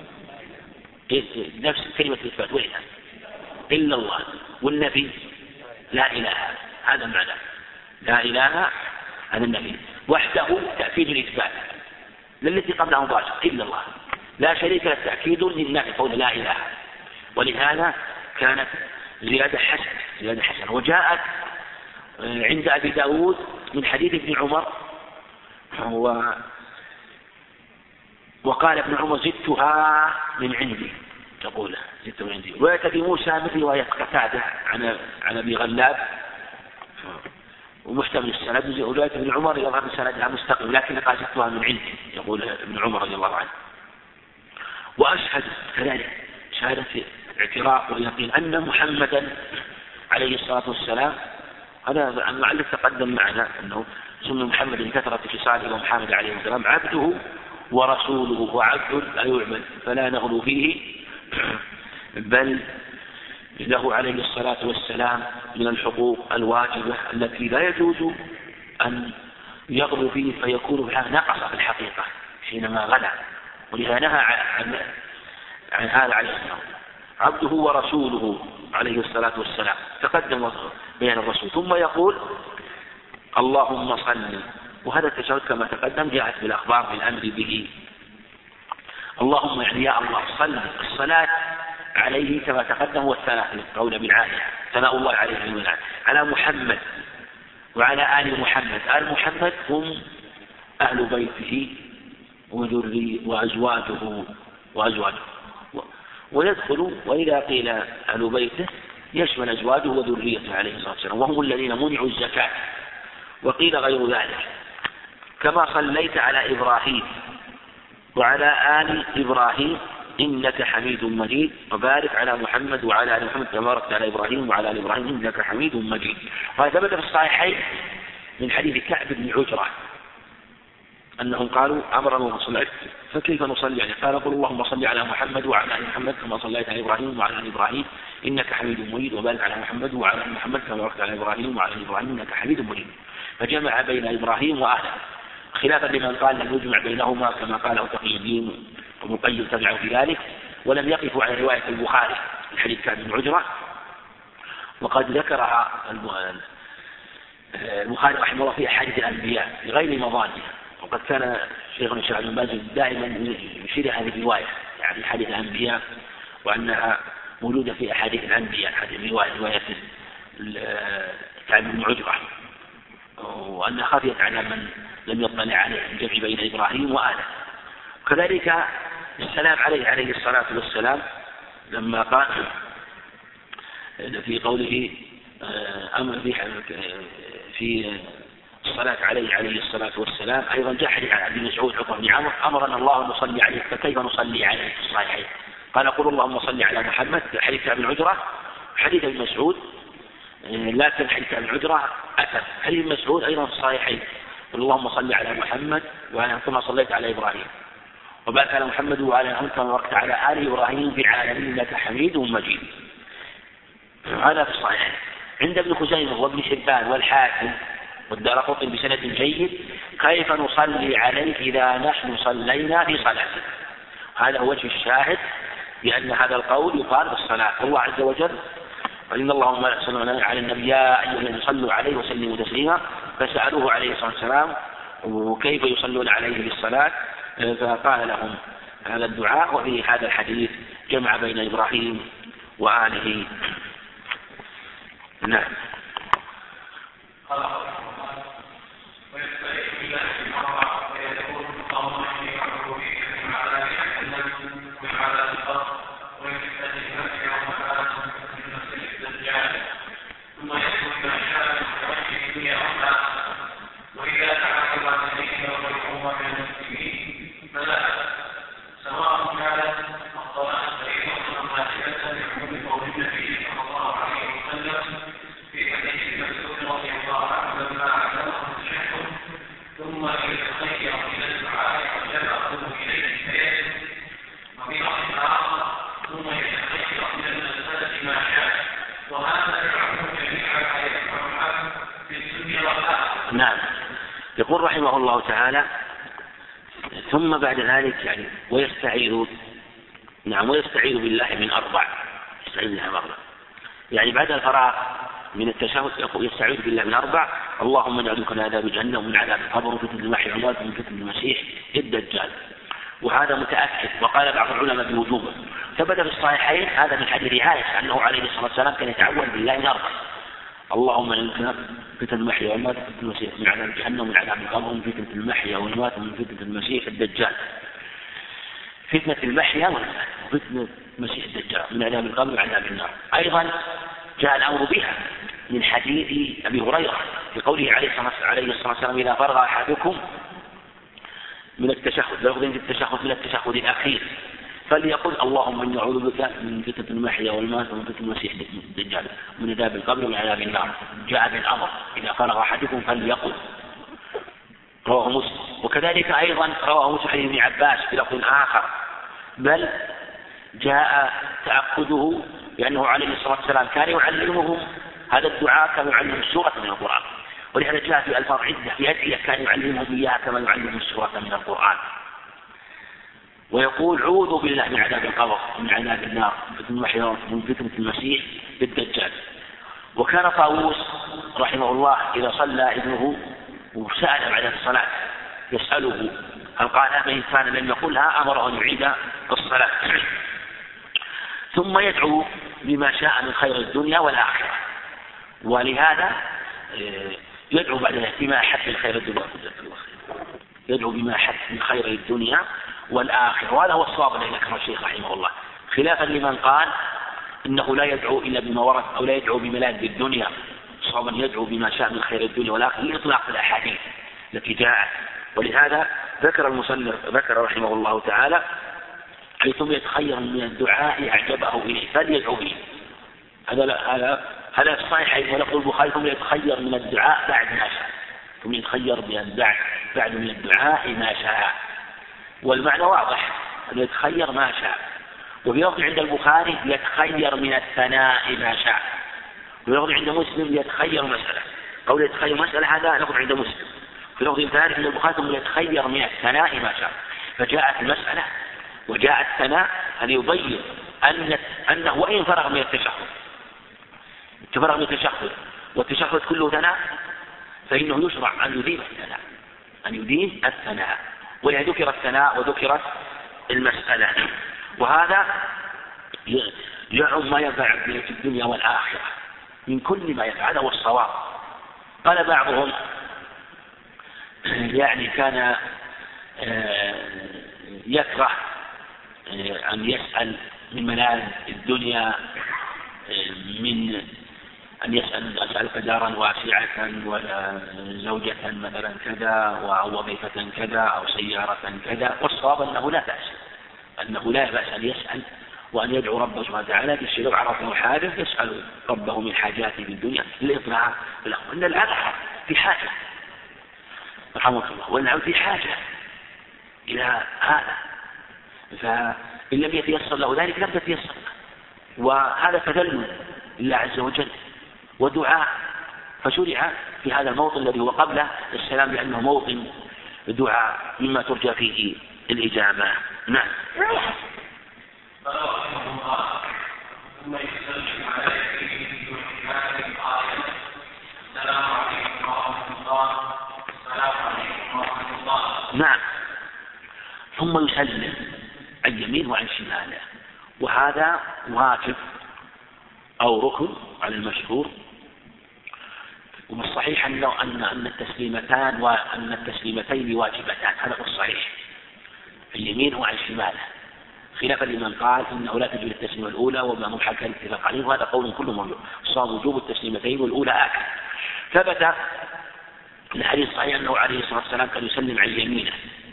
[SPEAKER 1] نفس كلمة الإثبات وإلا إلا الله، والنفي لا إله، هذا المعنى، لا إله هذا النفي وحده تأكيد الإثبات للتي قبله مباشر إلا الله، لا شريك له تأكيد للنفي قول لا إله. ولهذا كانت زيادة حسنة. وجاءت عند أبي داود من حديث ابن عمر وقال ابن عمر زدتها من عندي، تقول زدت من عندي. رواية أبي موسى مثل رواية قتادة عن أبي غلاب ومحتمل السند، ورواية ابن عمر يظهر سندها مستقيم لكن قال زدتها من عندي، يقول ابن عمر رضي الله عنه. وأشهد كذلك شهادة اعتراف ويقين أن محمدا عليه الصلاة والسلام، هذا لعل تقدم معنا أنه سمي محمد كثرة خصاله ومحمد عليه السلام عبده ورسوله، وعبد لا يعمل فلا نغلو فيه، بل له عليه الصلاة والسلام من الحقوق الواجبة التي لا يجوز أن يغلو فيه فيكون بها نقص في الحقيقة حينما غلا، ولهذا نهى عن هذا عليه السلام. عبده ورسوله عليه الصلاة والسلام تقدم بين الرسول، ثم يقول اللهم صل، وهذا التشهد كما تقدم جاءت بالأخبار بالأمر به. اللهم يعني يا الله صل، الصلاة عليه كما تقدم والثناء قول بالعالية، ثناء الله عليه بالعالية على محمد وعلى آل محمد. آل محمد هم أهل بيته وأزواجه ويدخل، وإذا قيل أهل بيته يشمل أزواجه وذريته عليه الصلاة والسلام، وهم الذين منعوا الزكاة. وقيل غير ذلك كما صليت على إبراهيم وعلى آل إبراهيم إنك حميد مجيد، وبارك على محمد وعلى آل محمد كما باركت على إبراهيم وعلى آل إبراهيم إنك حميد مجيد. وهذا ثبت في الصحيحين من حديث كعب بن عجرة أنهم قالوا أمرنا نصلي، فكيف نصلي يعني؟ قال قل اللهم صل على محمد وعلى آل محمد كما صليت على إبراهيم وعلى آل إبراهيم إنك حميد مجيد، وبارك على محمد وعلى آل محمد كما باركت على إبراهيم وعلى آل إبراهيم إنك حميد مجيد. فجمع بين إبراهيم وآله، خلافا لمن قال لم يجمع بينهما كما قاله تقي الدين ومقيد تبعه في ذلك، ولم يقفوا على رواية البخاري في حديث كعب بن عجرة، وقد ذكرها البخاري رحمه الله في أحاديث الأنبياء بغير مضاد. وقد كان شيخنا الشيخ بن باز دائما يشير هذه الرواية يعني حديث الأنبياء، وأنها موجودة في أحاديث الأنبياء، هذه رواية كعب بن عجرة، وأنها خفيت على من لم يطلع عليه الجمع بين إبراهيم وآله. كذلك السلام عليه الصلاة والسلام لما قال في قوله أمر في الصلاة عليه الصلاة والسلام أيضا جاء حديث عن ابن مسعود عقبة بن عمرو أمرنا الله أن نصلي عليه فكيف نصلي عليه في الصحيحين؟ قال قل اللهم صل على محمد، حديث ابن عجرة حديث ابن مسعود، لكن حديث ابن عجرة أتى حديث ابن مسعود أيضا في الصحيحين قل اللهم صل على محمد وعلى كما صليت على إبراهيم وبارك على محمد وعلى آل كما باركت على آل إبراهيم في العالمين إنك حميد مجيد. هذا في الصحيحين. عند ابن خزيمة وابن حبان والحاكم والدارقطني بسند جيد كيف نصلي عليه إذا نحن صلينا في صلاته. هذا هو وجه الشاهد بأن هذا القول يقال بالصلاة. الله عز وجل وإن اللهم صل على النبي يا أيها الذين صلوا عليه وسلموا تسليما، فسألوه عليه الصلاة والسلام وكيف يصلون عليه بالصلاة، فقال لهم هذا الدعاء. وفي هذا الحديث جمع بين إبراهيم وآله. نعم. نعم. يقول رحمه الله تعالى ثم بعد ذلك يعني ويستعيذ نعم. ويستعيذ بالله من أربع، يستعيذ بالله من أربع، يعني بعد الفراغ من التشهد يستعيذ بالله من أربع: اللهم إني أعوذ بك من عذاب جهنم ومن عذاب القبر وفتنة المحيا والممات ومن فتنة المسيح الدجال. وهذا متأكد، وقال بعض العلماء بوجوبه. ثبت في الصحيحين هذا من حديث عائشة أنه عليه الصلاة والسلام كان يتعوذ بالله من أربع: اللهم إنك فتنة المحيا والممات ومن فتنة المسيح، من عذاب جهنم ومن عذاب القبر ومن فتنة المحيا والممات ومن فتنة المسيح الدجال. فتنة المحيا والممات وفتنة المسيح الدجال، من عذاب القبر وعذاب النار. أيضا جاء الأمر بها من حديث أبي هريرة في قوله عليه الصلاة والسلام: إذا فرغ أحدكم من التشهد، لا يقضي التشهد من التشهد الأخير، فليقل: اللهم إني أعوذ بك من فتنة المحيا والممات ومن فتنة المسيح الدجال ومن عذاب القبر ومن عذاب النار. جاء بالأمر: إذا فرغ أحدكم فليقل. رواه مسلم. وكذلك أيضا رواه مسلم عن ابن عباس بلفظ آخر، بل جاء تعقده لأنه عليه الصلاة والسلام كان يعلمهم هذا الدعاء كما يعلمهم سورة من القرآن، ولهذا جاء في ألفاظ عدة في أدعية كان يعلمهم إياها كما يعلمهم سورة من القرآن. ويقول: عوذ بالله من عذاب القبر ومن عذاب النار ومن المحيا ومن فتنة المسيح الدجال. وكان طاووس رحمه الله إذا صلى ابنه وسأل بعد الصلاة يسأله هل قالها، فإن كان لم يقلها أمره أن يعيد الصلاة، ثم يدعو بما شاء من خير الدنيا والآخرة. ولهذا يدعو بعد ذلك بما أحب من خير الدنيا، يدعو بما أحب من خير الدنيا والآخرة. وهذا هو الصواب الذي ذكره الشيخ رحمه الله، خلافا لمن قال إنه لا يدعو إلا بما ورد أو لا يدعو بملاذ الدنيا. صوابا يدعو بما شاء من خير الدنيا والآخرة لإطلاق الأحاديث التي جاءت. ولهذا ذكر المصنف رحمه الله تعالى: ثم يتخير من الدعاء أعجبه إليه فليدعو به. هذا الصحيح ولفظ البخاري: ثم يتخير من الدعاء بعد ما شاء، ثم يتخير بعد من الدعاء ما شاء. والمعنى واضح أن يتخير ما شاء. وفي لفظ عند البخاري: يتخير من الثناء ما شاء. وفي لفظ عند مسلم: يتخير مسألة. قول يتخير مسألة هذا لفظ عند مسلم. في لفظ ثالث عند البخاري: ثم يتخير من الثناء ما شاء. فجاءت المسألة وجاء الثناء أن يبين أنه وإن فرغ من التشهد، تفرغ من التشهد والتشهد كله ثناء، فإنه يشرع أن يدين الثناء، ولهذا ذكر الثناء وذكرت المسألة. وهذا يعم ما ينفع في الدنيا والآخرة من كل ما يفعله والصواب. قال بعضهم يعني كان يكره أن يسأل من ملاذ الدنيا من أن أسألك دارا واسعة ولا زوجة مثلا كذا أو وظيفة كذا أو سيارة كذا. والصواب أنه لا بأس أن يسأل وأن يدعو ربه سبحانه وتعالى بالشيء لو عرفه حادث يسأل ربه من حاجاته في الدنيا للإطلاع له. إن العبد في حاجة رحمه الله، والعبد في حاجة إلى هذا، فإن لم يتيسر له ذلك لم تتيسر له. وهذا تذلل لله عز وجل ودعاء، فشرع في هذا الموطن الذي هو قبله السلام لأنه موطن دعاء مما ترجى فيه الإجابة. نعم. نعم. ثم يسلم عن يمين وعن شماله، وهذا واجب أو ركن على المشهور. والصحيح أن التسليمتين واجبتان، هذا هو الصحيح، اليمين وعن شماله، خلافا لمن قال إنه لا تجوز التسليمة الأولى وما هم حكى الاتفاق عليه، وهذا قول كله موجود. صار وجوب التسليمتين والأولى آكل. ثبت الحديث الصحيح أنه عليه الصلاة والسلام كان يسلم عن يمينه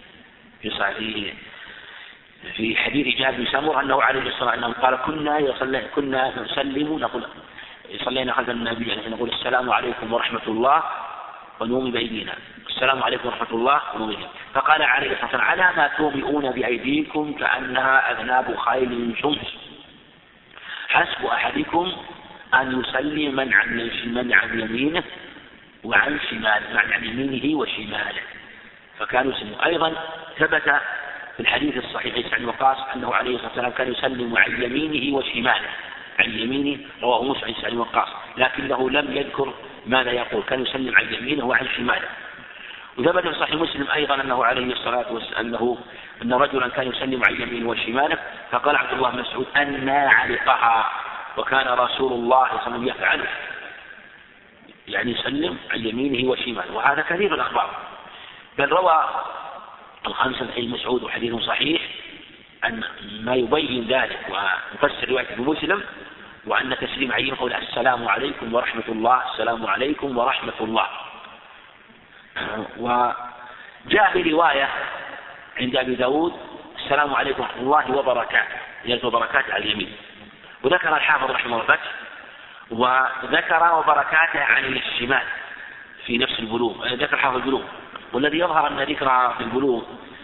[SPEAKER 1] في حديث جابر بن سمرة أنه عليه الصلاة والسلام قال: كنا نسلم نقول صلينا خلف النبي يعني نقول السلام عليكم ورحمة الله ونومي بأيدينا، السلام عليكم ورحمة الله ونومي بأيدينا. فقال عليه الصلاة والسلام: على ما تومئون بأيديكم كأنها أذناب خيل شمس، حسب أحدكم أن يسلم من عن يمينه وعن شماله، عن يمينه وشماله. فكانوا يسلمون. أيضا ثبت في الحديث الصحيح عن سعد وقاص أنه عليه الصلاة والسلام كان يسلم عن يمينه وشماله، عن يمينه رواه مسلم عن سعد وقاص، لكنه لم يذكر ماذا يقول، كان يسلم عن يمينه وعن شماله. وثبت في صحيح مسلم أيضا أنه عليه الصلاة والسلام أن رجلا كان يسلم عن يمينه وشماله، فقال عبد الله بن مسعود أنى علقها، وكان رسول الله صلى الله عليه وسلم يفعله، يعني يسلم عن يمينه وشماله. وهذا كثير الأخبار، بل روى الخمسة حديث مسعود وحديث صحيح أن ما يبين ذلك ويفسر رواية ابن مسلم، وأن تسليم عن يمينه قول السلام عليكم ورحمة الله، السلام عليكم ورحمة الله. وجاء في رواية عند أبي داود السلام عليكم ورحمة الله وبركاته، يلف وبركاته على اليمين. وذكر الحافظ رحمه الله وذكر وبركاته عن الشمال في نفس البلوغ، ذكر حافظ البلوغ. والذي يظهر أن ذكر في البلوغ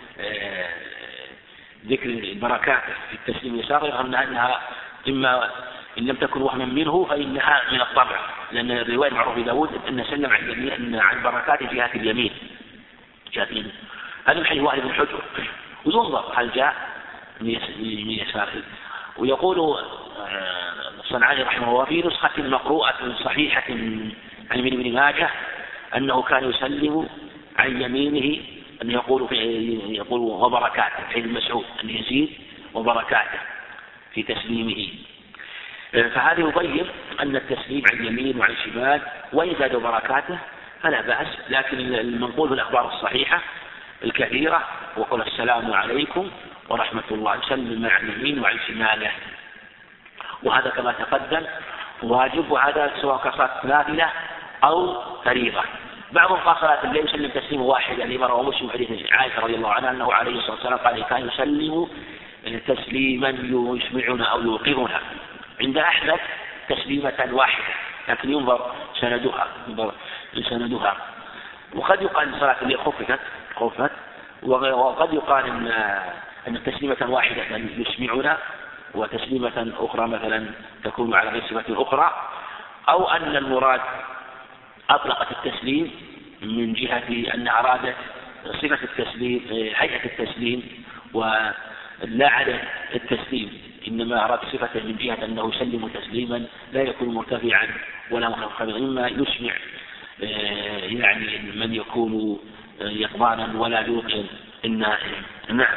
[SPEAKER 1] ذكر البركات في التسليم اليسار، يظهر أنها إما إن لم تكن وهما منه فإنها من الطبع، لأن الرواية المعروف في داود أن سلم عن بركات جهة اليمين. هذا الحديث واحد بن حجر، وينظر هل جاء من يساره. ويقول الصنعاني رحمه الله في نسخة مقروءة صحيحة عن ابن ماجه أنه كان يسلم عن يمينه، أن يقول وبركاته، في المسعود أن يزيد وبركاته في تسليمه. فهذا يبين أن التسليم عن يمين وعن شمال وإن زاد بركاته فلا بأس، لكن المنقول في الأخبار الصحيحة الكثيرة وقل السلام عليكم ورحمة الله، يسلم عن يمين وعن شماله. وهذا كما تقدم واجب، وهذا سواء كصلاة نافلة أو فريضة. بعض صلاة الليل يسلم تسليم واحد، يعني ما رواه مسلم حديث عائشة رضي الله عنها أنه عليه الصلاة والسلام قال كان يسلم تسليما يسمعنا أو يوقظنا. عند أحمد تسليمة واحدة، لكن ينظر سندها. وقد يقال أن صلاة الليل خفت، وقد يقال أن تسليمة واحدة يسمعنا، وتسليمة أخرى مثلا تكون على غير صفة أخرى، أو أن المراد أطلقت التسليم من جهة أن أرادت صفة التسليم هيئة التسليم ولا عدد التسليم، إنما أراد صفة من جهة أنه يسلم تسليما لا يكون مرتفعا ولا منخفضا، إما يسمع يعني من يكون يقظانا ولا يوقظ النائم. نعم.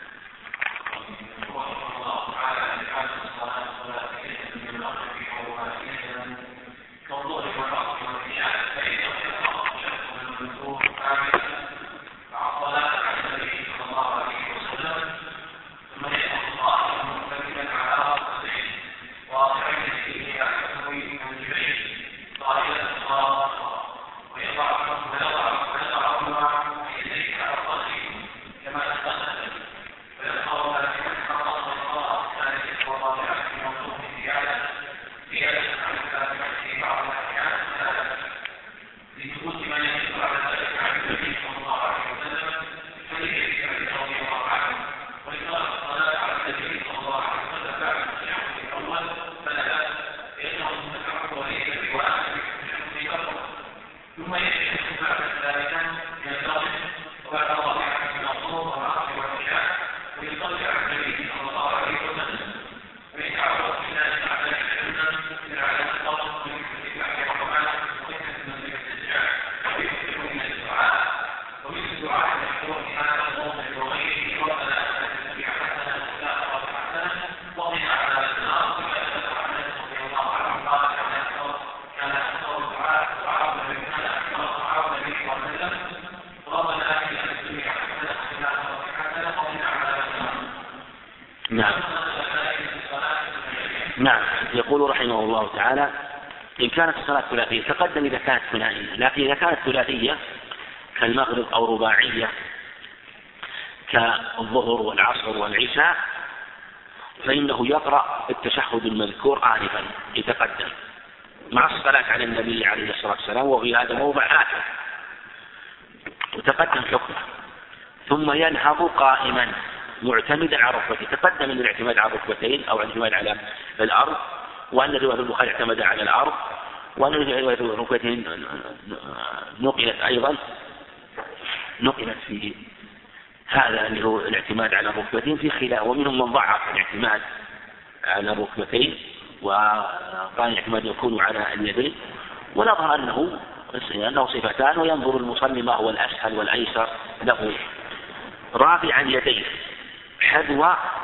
[SPEAKER 1] نعم. يقول رحمه الله تعالى إن كانت الصلاة ثلاثية تقدم إذا كانت ثنائية، لكن إذا كانت ثلاثية كالمغرب أو رباعية كالظهر والعصر والعشاء فإنه يقرأ التشهد المذكور آنفا يتقدم مع الصلاة على النبي عليه الصلاة والسلام، وفي هذا الموضع آخر وتقدم حكمه، ثم ينهض قائما معتمدا على ركبتين. تقدم من الاعتماد على الركبتين أو الاعتماد على الأرض، وأن رواية البخاري اعتمد على الأرض، وأن رواية الركبتين نقلت أيضا، نقلت هذا اللي هو الاعتماد على الركبتين في خلاف، ومنهم من ضعف الاعتماد على الركبتين وقال الاعتماد يكون على اليدين، ونظر أنه صفتان، وينظر المصلي ما هو الأسهل والأيسر له. رافعا يديه حذو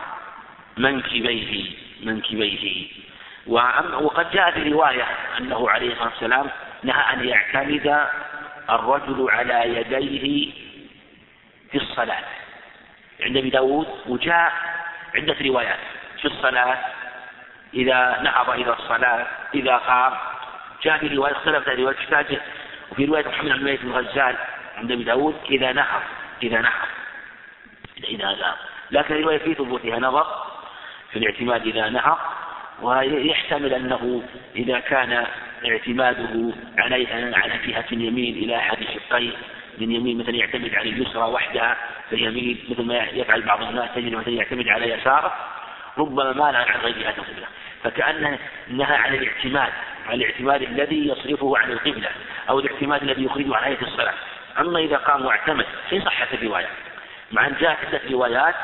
[SPEAKER 1] منكبيه. وقد جاء في رواية أنه عليه الصلاة والسلام نهى أن يعتمد الرجل على يديه في الصلاة عند أبي داود، وجاء عدة روايات في الصلاة، إذا نهض إلى الصلاة، إذا قام. جاء في رواية اختلفت الروايات تحتاج، وفي رواية محمد بن ميت الغزال عند أبي داود إذا نهض، لكن الرواية في ثبوتها نظر في الاعتماد إذا نهض، ويحتمل أنه إذا كان اعتماده على جهة اليمين إلى أحد شقيه من يمين، مثلا يعتمد على اليسرى وحدها في اليمين مثل ما يفعل بعض الناس، تجد مثلا يعتمد على يساره ربما مانع عن غير جهة القبلة، فكأنه نهى عن الاعتماد الذي يصرفه عن القبلة، أو الاعتماد الذي يخرجه عن هيئة الصلاة. أما إذا قام واعتمد في صحة الرواية، مع أن جاءت عدة روايات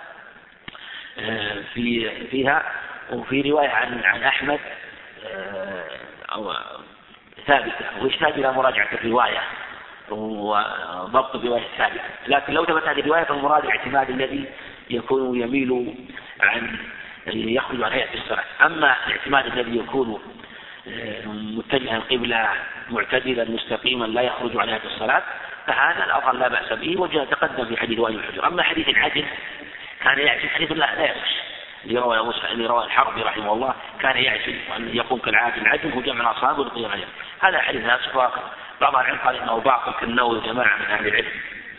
[SPEAKER 1] فيها، وفي رواية عن أحمد أو ثابتة، ويحتاج إلى مراجعة الرواية وضبط الرواية الثابتة. لكن لو ثبت هذه الرواية فالمراد الاعتماد الذي يكون يميل عن يخرج عن هيئة الصلاة. أما الاعتماد الذي يكون متجها القبلة معتدلا مستقيما لا يخرج عن هيئة الصلاة، فهذا الأظهر لا بأس به، وجاء تقدم في حديث وائل بن حجر. أما حديث العجل كان يعجل، حديث لا يصح، اللي روى الحربي رحمه الله كان يعجل وأن يقوم كالعاجل، العجل هو جمع أصحابه لقيام عليه. هذا حديث ناسخ، بعض العلم قال إنه باطل كالنووي جماعة من أهل العلم.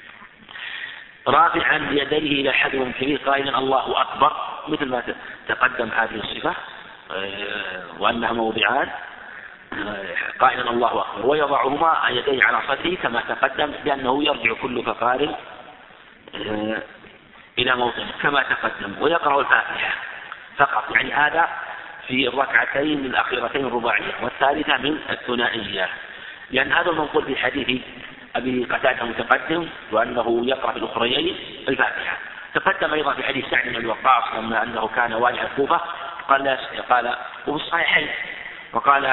[SPEAKER 1] رافعا يديه إلى حذو كبير قائلا الله أكبر، مثل ما تقدم هذه الصفة وأنها موضعان، قائلا الله أكبر، ويضعهما يديه على صدره كما تقدم، لأنه يرجع كل فقار إلى موطنه كما تقدم، ويقرأ الفاتحة فقط، يعني هذا في الركعتين الأخيرتين الرباعية، والثالثة من الثنائية، لأن هذا المنقول في حديث أبي قتادة متقدم، وأنه يقرأ في الأخريين الفاتحة. تقدم أيضا في حديث سعد بن أبي وقاص لما أنه كان والي الكوفة قال وفي الصحيحين، وقال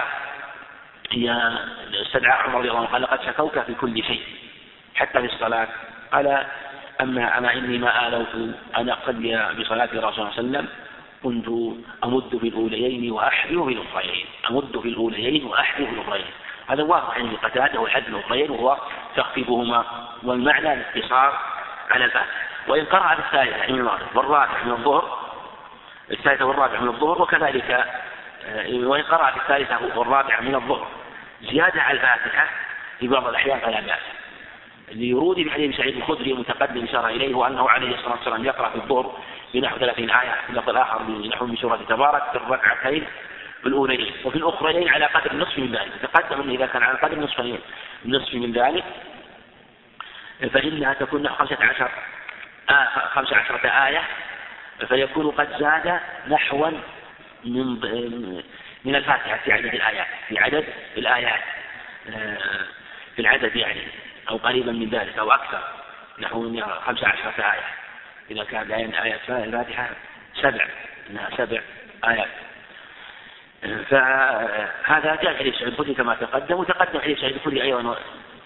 [SPEAKER 1] استدعى عمر رضي الله عنه قال لقد شكوك في كل شيء حتى في الصلاة، قال أما إني ما آلوت أن أقضي بصلاة رسول الله صلى الله عليه وسلم كنت أمد في الأوليين وأحذو في الأخرين. هذا واضح عند قتادة وحد الأخرين، وهو تخفيفهما، والمعنى الاقتصار على الفاتحة. وإن قرأ بالثالثة من المغرب والرابع من الظهر، الثالثة والرابع من الظهر، وكذلك وإن قرأ بالثالثة والرابع من الظهر زيادة على الفاتحة في بعض الأحيان فلا بأس. اللي يرود بحديث سعيد الخدري المتقدم إشارة إليه، وأنه عليه الصلاة والسلام يقرأ في الظهر بنحو 30 آية، في اللفظ الآخر بنحو من سورة تبارك في الركعتين بالأولين، وفي الأخرين على قدر النصف من ذلك. تقدم أنه إذا كان على قدر النصف من ذلك فإنها تكون 15 آية، فيكون قد زاد نحوا من الفاتحة في عدد الآيات في العدد يعني، أو قريبا من ذلك أو أكثر، نحو من 15 آية، إذا كان آيات الفاتحة 7 آيات. فهذا جاء حديث سعيد الخدري كما تقدم، وتقدم حديث سعيد الخدري أيضا،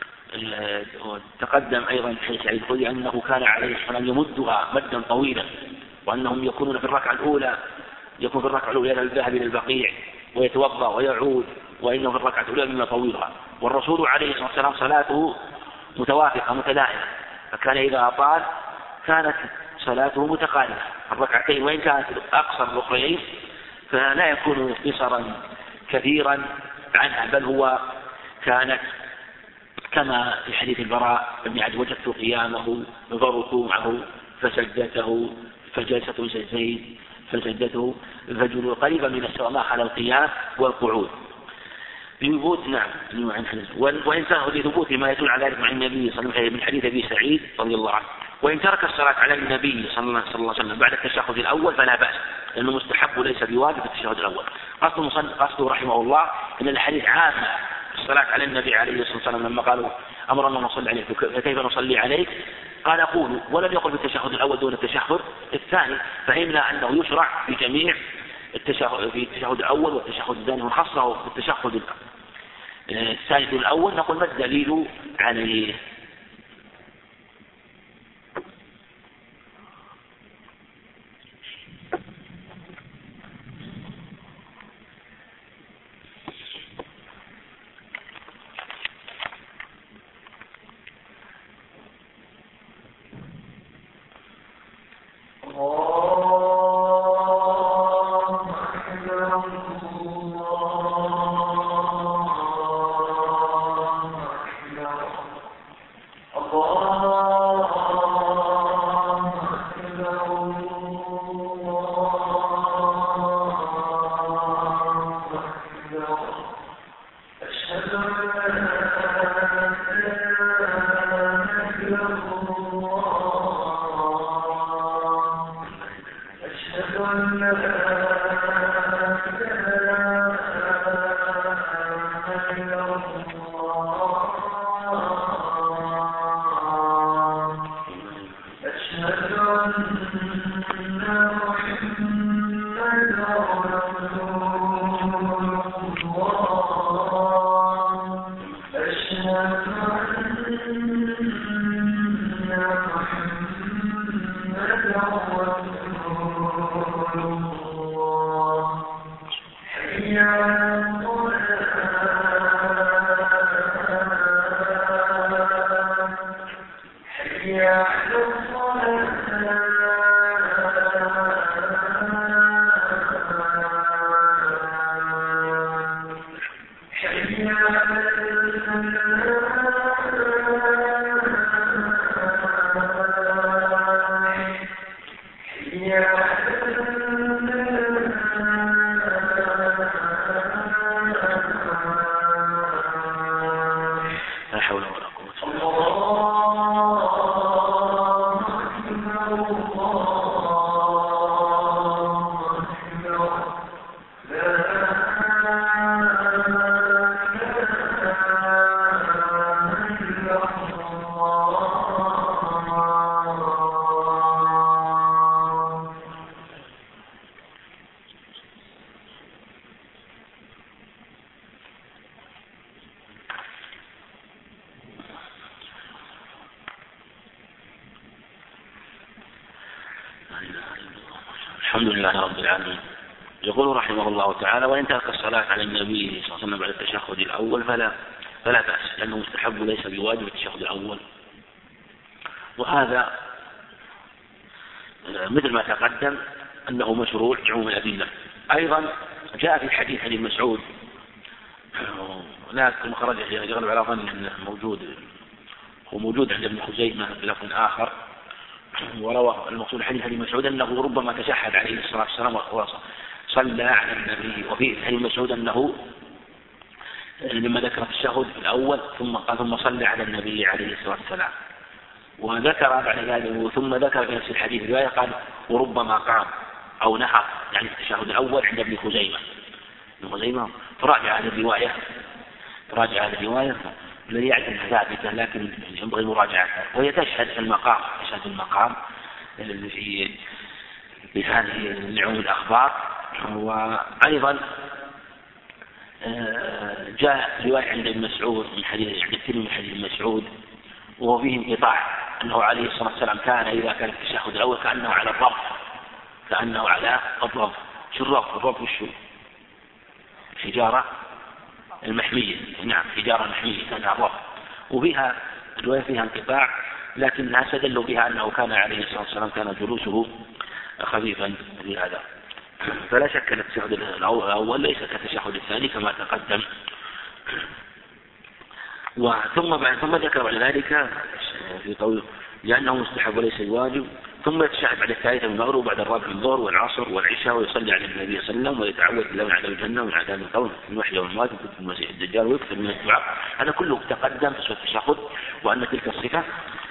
[SPEAKER 1] وتقدم أيضا حديث سعيد الخدري أنه كان عليه الصلاة والسلام يمدها مدا طويلا، وأنهم يكونون في الركعة الأولى إلى الذهاب إلى البقيع ويتوضأ ويعود، وإنه في الركعة الأولى مما طويلها. والرسول عليه الصلاة والسلام صلاته متوافقة متلائمة، فكان إذا أطال كانت صلاته متقاربة الركعتين، وإن كانت أقصر الأخرين فلا يكون قصرا كثيرا عنها، بل هو كانت كما في حديث البراء بن عازب وجدت قيامه فركوعه فسجدته فجلسته سجدتين فسجدته فجلوا قريبا من السواء ما خلا القيام والقعود بثبوت وإن كان لثبوت ما يدل على ذلك مع النبي صلى الله عليه وسلم من حديث أبي سعيد رضي الله عنه. وإن ترك الصلاة على النبي صلى الله عليه وسلم بعد التشهد الأول فلا بأس، لأنه مستحب وليس بواجب التشهد الأول. قصده رحمه الله أن الحديث عام الصلاة على النبي عليه الصلاة والسلام، لما قالوا أمرنا نصلي عليك فكيف نصلي عليك، قال قولوا، ولم يقل في التشهد الأول دون التشهد الثاني، فهمنا أنه يشرع في جميع في التشهد الأول والتشهد الثاني، ونخصه في التشهد الثاني دون الأول. نقول ما الدليل عليه؟ الحمد لله رب العالمين. يقول رحمه الله تعالى: وإن ترك الصلاة على النبي صلى الله عليه وسلم بعد التشهد الأول فلا بأس، لأنه مستحب وليس بواجب التشهد الأول. وهذا مثل ما تقدم أنه مشروع بعموم الأدلة. أيضا جاء في حديث عن مسعود، لكن خرجه يغلب على ظن أنه موجود عند ابن خزيمة بلفظ آخر، وروى المقصود حديث ابن مسعود أنه ربما تشهد عليه الصلاة والسلام وصلى على النبي. وفي حديث مسعود أنه لما ذكر التشهد الأول ثم صلى على النبي عليه الصلاة والسلام، وذكر بعد ذلك ثم ذكر في نفس الحديث رواية قال وربما قام أو نحر، يعني التشهد الأول عند ابن خزيمة. فراجع هذه الرواية الذي يعتمد ثابتة، لكن ينبغي مراجعتها، وهي تشهد المقام في هذه العموم الأخبار. وأيضا جاء رواية عند ابن مسعود عند الترمذي من حديث مسعود وهو فيه انقطاع، أنه عليه الصلاة والسلام كان إذا كان التشهد الأول كأنه على الرب. شو الرب وشو؟ حجارة المحمية، نعم حجارة محمية كانها الرب، وفيها الرواية فيها انقطاع، لكنها استدلوا بها أنه كان عليه الصلاة والسلام كان جلوسه خفيفا في هذا. فلا شك أن التشهد الأول ليس كالتشهد الثاني كما تقدم. ثم ذكر بعد ذلك في قوله لأنه مستحب وليس بواجب، ثم يتشهد بعد الثالثة من المغرب وبعد الرابع من الظهر والعصر والعشاء، ويصلي على النبي صلى الله عليه وسلم ويتعوذ بالله من عذاب الجنة ومن عذاب القبر من الوحي والموت وفتنة المسيح الدجال ويكثر من الدعاء. هذا كله تقدم في التشهد، وأن تلك الصفة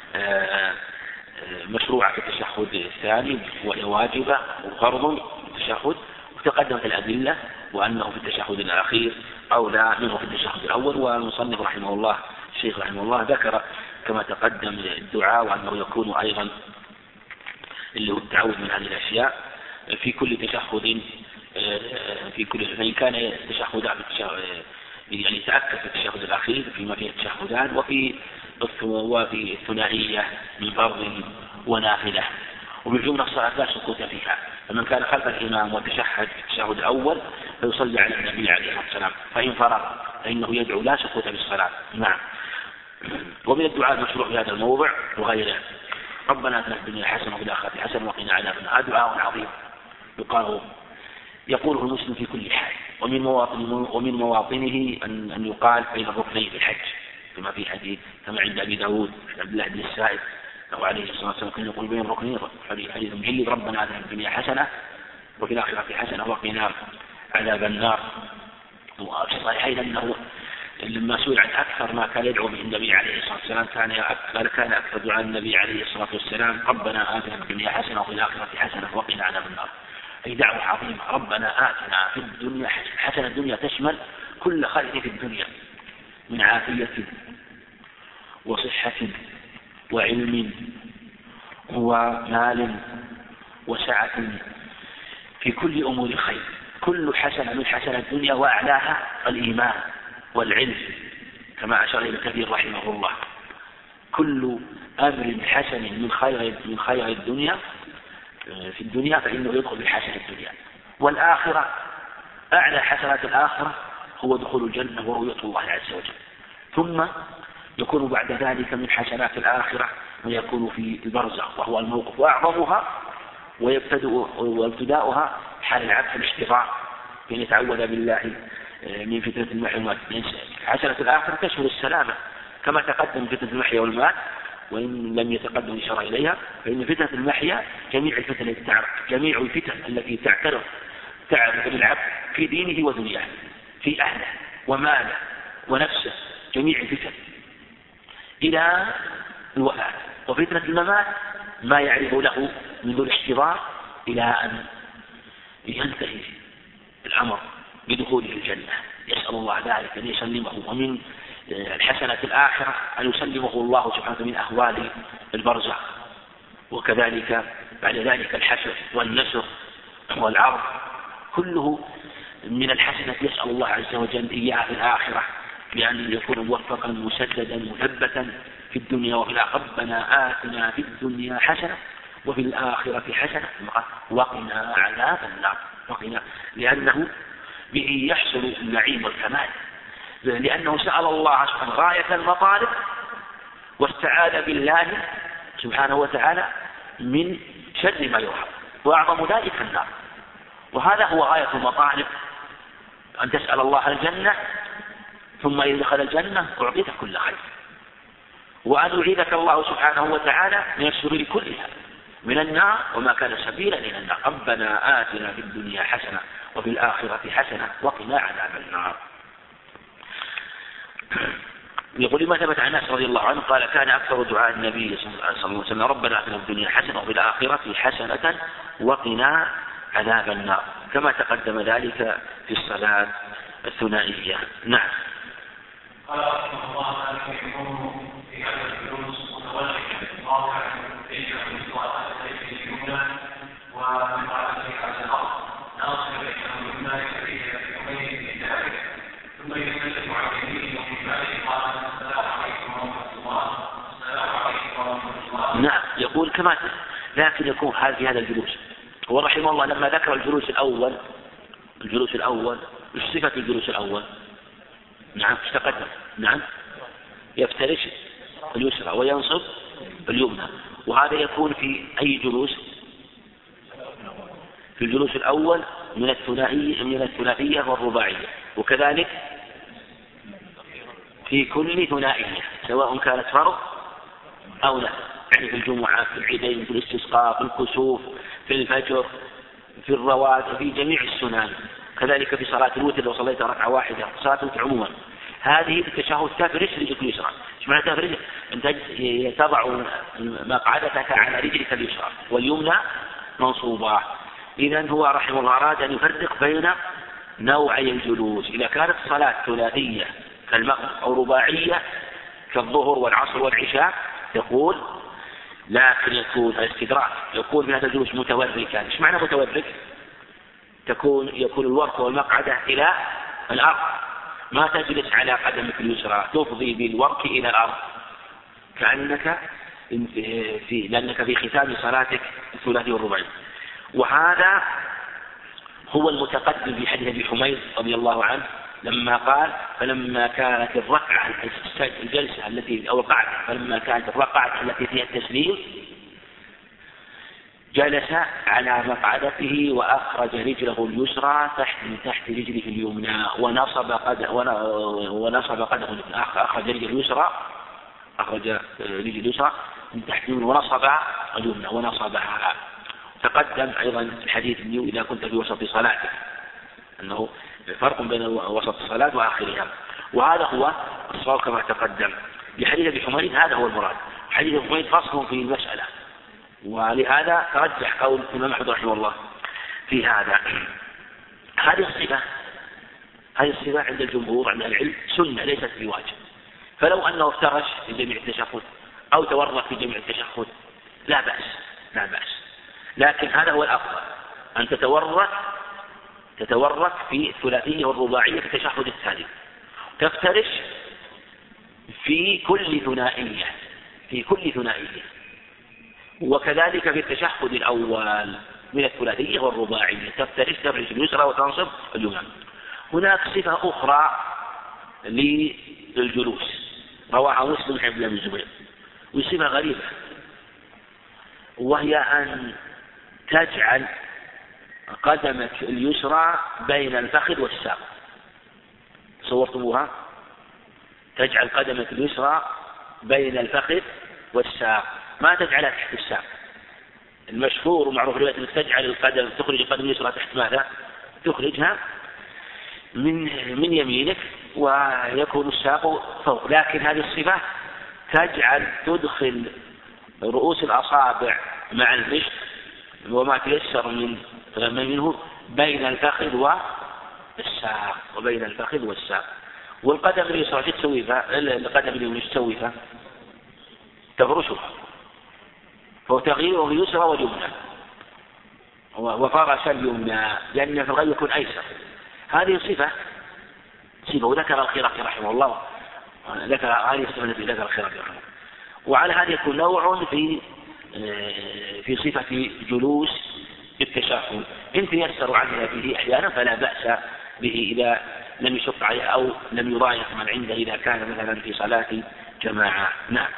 [SPEAKER 1] مشروعة في التشهد الثاني وهي واجبة وفرض التشهد، وتقدم في الأدلة وأنه في التشهد الأخير أولى منه في التشهد الأول. والمصنف رحمه الله الشيخ رحمه الله ذكر كما تقدم الدعاء، وأنه يكون أيضا اللي هو التعوذ من هذه الأشياء في كل تشهد، فإن كان تشهد يعني يتأكد في التشهد الأخير فيما فيه التشهدان، وفي الثنائية من فرض ونافلة. وبالجملة الصلاة لا سكوت فيها، فمن كان خلف الإمام وتشهد في التشهد الأول فيصلي على النبي عليه الصلاة والسلام، فإن فرغ فإنه يدعو لا سكوت بالصلاة. نعم. ومن الدعاء المشروع في هذا الموضع وغيره: ربنا آتنا في الدنيا حسنة وفي الآخرة حسنة وقنا عذاب النار. دعاء عظيم يقوله المسلم في كل حال، ومن مواطنه أن يقال بين الركنين في الحج، كما في حديث كما عند أبي داود عبد الله بن السائب أو عليه الصلاة والسلام كان يقول بين الركنين حديث جيد: ربنا آتنا في الدنيا حسنة وفي الآخرة حسنة وقنا عذاب النار. وفي الصحيحين أنه لما سئل عن أكثر ما كان يدعو به النبي عليه الصلاة والسلام كان أكثر دعاء النبي عليه الصلاة والسلام: ربنا آتنا في الدنيا حسنة وفي الآخرة حسنة وقنا عذاب النار. أي دعوة عظيمة: ربنا آتنا في الدنيا حسنة. الدنيا تشمل كل خير في الدنيا من عافية وصحة وعلم ومال وسعة في كل أمور الخير. كل حسنة من حسنة الدنيا وأعلاها الإيمان والعلم، كما أشار إلى كثير رحمه الله. كل أمر حسن من خير الدنيا في الدنيا فإنه يدخل بحسنة الدنيا. والآخرة أعلى حسنات الآخرة هو دخول الجنة ورؤية الله عز وجل. ثم يكون بعد ذلك من حسنات الآخرة ما يكون في البرزخ، وهو الموقف وأعظمها وابتداؤها حال العبد الاحتضار بأن يتعوذ بالله من فتنة المحيا والممات. حسنة الآخرة تشمل السلامة كما تقدم فتنة المحيا والممات، وإن لم يتقدم إشارة إليها، فإن فتنة المحيا جميع الفتن جميع الفتن التي تعرض للعبد في دينه ودنياه، في أهله وماله ونفسه، جميع الفتن إلى الوفاة. وفتنة الممات ما يعرض له منذ الاحتضار إلى أن ينتهي الأمر بدخوله الجنة. يسأل الله ذلك أن يسلمه. ومن الحسنة الآخرة أن يسلمه الله سبحانه من أهوال البرزخ، وكذلك بعد ذلك الحشر والنشر والعرض، كله من الحسنة. يسأل الله عز وجل إياه في الآخرة بأن يكون موفقا مسددا مثبتا في الدنيا وفي الآخرة. ربنا آتنا في الدنيا حسنة وفي الآخرة حسنة وقنا عذاب النار. لأنه به يحصل النعيم والكمال، لأنه سأل الله سبحانه غاية المطالب واستعاذ بالله سبحانه وتعالى من شر ما يرهب، وأعظم ذلك النار. وهذا هو غاية المطالب، أن تسأل الله الجنة، ثم إذا دخل الجنة أعطيك كل خير، وأن يعيذك الله سبحانه وتعالى من الشرور كلها من النار وما كان سبيلا إلى النار. ربنا آتنا في الدنيا حسنة وفي الآخرة حسنة وقنا عذاب النار. يقول لما ثبت عن أنس رضي الله عنه قال: كان أكثر دعاء النبي صلى الله عليه وسلم: ربنا آتنا في الدنيا حسنة وفي الآخرة حسنة وقنا عذاب النار، كما تقدم ذلك في الصلاة الثنائية. نعم.
[SPEAKER 2] قال رحمه الله ذلك يكون في هذا الجلوس متوجها واضحا ليس من صلاه الليل اليمنى ومن راسه على الارض ناصب بينه اليمنى كبيره في يومين في ذلك، ثم يسلم على يمينه وفي ذلك قال: السلام عليكم ورحمه الله، السلام عليكم ورحمه الله.
[SPEAKER 1] نعم. يقول كما لكن يكون في هذا الجلوس. ورحمه الله لما ذكر الجلوس الأول ايش صفة الجلوس الأول؟ نعم تقدم. نعم يفترش اليسرى وينصب اليمنى. وهذا يكون في أي جلوس؟ في الجلوس الأول من الثلاثية والرباعية، وكذلك في كل ثنائية سواء كانت فرض أو لا، يعني في الجمعة، في العيدين، في الاستسقاء، في الكسوف، في الفجر، في الرواتب، في جميع السنن. كذلك في صلاة الوتر لو صليت ركعة واحدة، صلاة الوتر عموما هذه بالتشهد تفرش رجلك اليسرى. ايش معنى تفرش؟ انت تضع مقعدتك على رجلك اليسرى واليمنى منصوبة. اذا هو رحمه الله اراد ان يفرق بين نوعي الجلوس. اذا كانت الصلاة ثلاثية كالمغرب او رباعية كالظهر والعصر والعشاء تقول لكن يكون الاستدراك يكون في هذا الجلوس متوركا. ايش معنى متورك؟ يكون الورك والمقعدة إلى الأرض، ما تجلس على قدمك اليسرى، تفضي بالورك إلى الأرض كأنك لأنك في ختام صلاتك الثلاثي والرباعي. وهذا هو المتقدم في حديث أبي حميد رضي الله عنه لما قال فلما كانت الركعة الجلسة التي أو القعدة فلما كانت الركعة التي فيها التسليم جلس على مقعدته وأخرج رجله اليسرى تحت رجله اليمنى ونصب قدمه أخرج رجله اليسرى من تحت ونصب اليمنى ونصبها. تقدم أيضا الحديث إذا كنت في وسط صلاتك أنه فرق بين وسط الصلاة وآخرها، وهذا هو الصواب كما تقدم. لحديث أبي حميد هذا هو المراد. حديث أبي حميد فصل في المسألة، ولهذا ترجح قول الإمام أحمد رحمه الله في هذا. هذه الصفة عند الجمهور عند العلم سنة ليست بواجب، فلو أنه افترش في جميع التشهد أو تورك في جميع التشهد لا بأس، لكن هذا هو الأفضل أن تتورك في الثلاثية والرباعية في التشهد الثاني، تفترش في كل ثنائية، وكذلك في التشهد الأول من الثلاثية والرباعية تفترش اليسرى وتنصب اليمنى. هناك صفة أخرى للجلوس رواها مسلم عن ابن الزبير، وصفة غريبة، وهي أن تجعل قدمك اليسرى بين الفخذ والساق. صورتموها؟ تجعل قدمك اليسرى بين الفخذ والساق، ما تجعلها تحت الساق. المشهور ومعروف رواية أنك تخرج القدم اليسرى تحت ماذا؟ تخرجها من يمينك ويكون الساق فوق، لكن هذه الصفة تدخل رؤوس الأصابع مع المشط وما تيسر منه بين الفخذ والساق. والقدم اليسرى تسوي القدم اليمنى تسوي تفرشها، فهو تغييره اليسرى واليمنى وفرش اليمنى لأن في الغيب يكون أيسر. هذه صفة وذكر الخرقي رحمه الله، ذكر هذه الصفة التي ذكر الخرقي رحمه الله. وعلى هذا يكون نوع في صفة جلوس التشهد، إن تيسر عنها به أحيانا فلا بأس به إذا لم يشق عليه أو لم يضايق من عنده إذا كان مثلا في صلاة جماعة. نعم.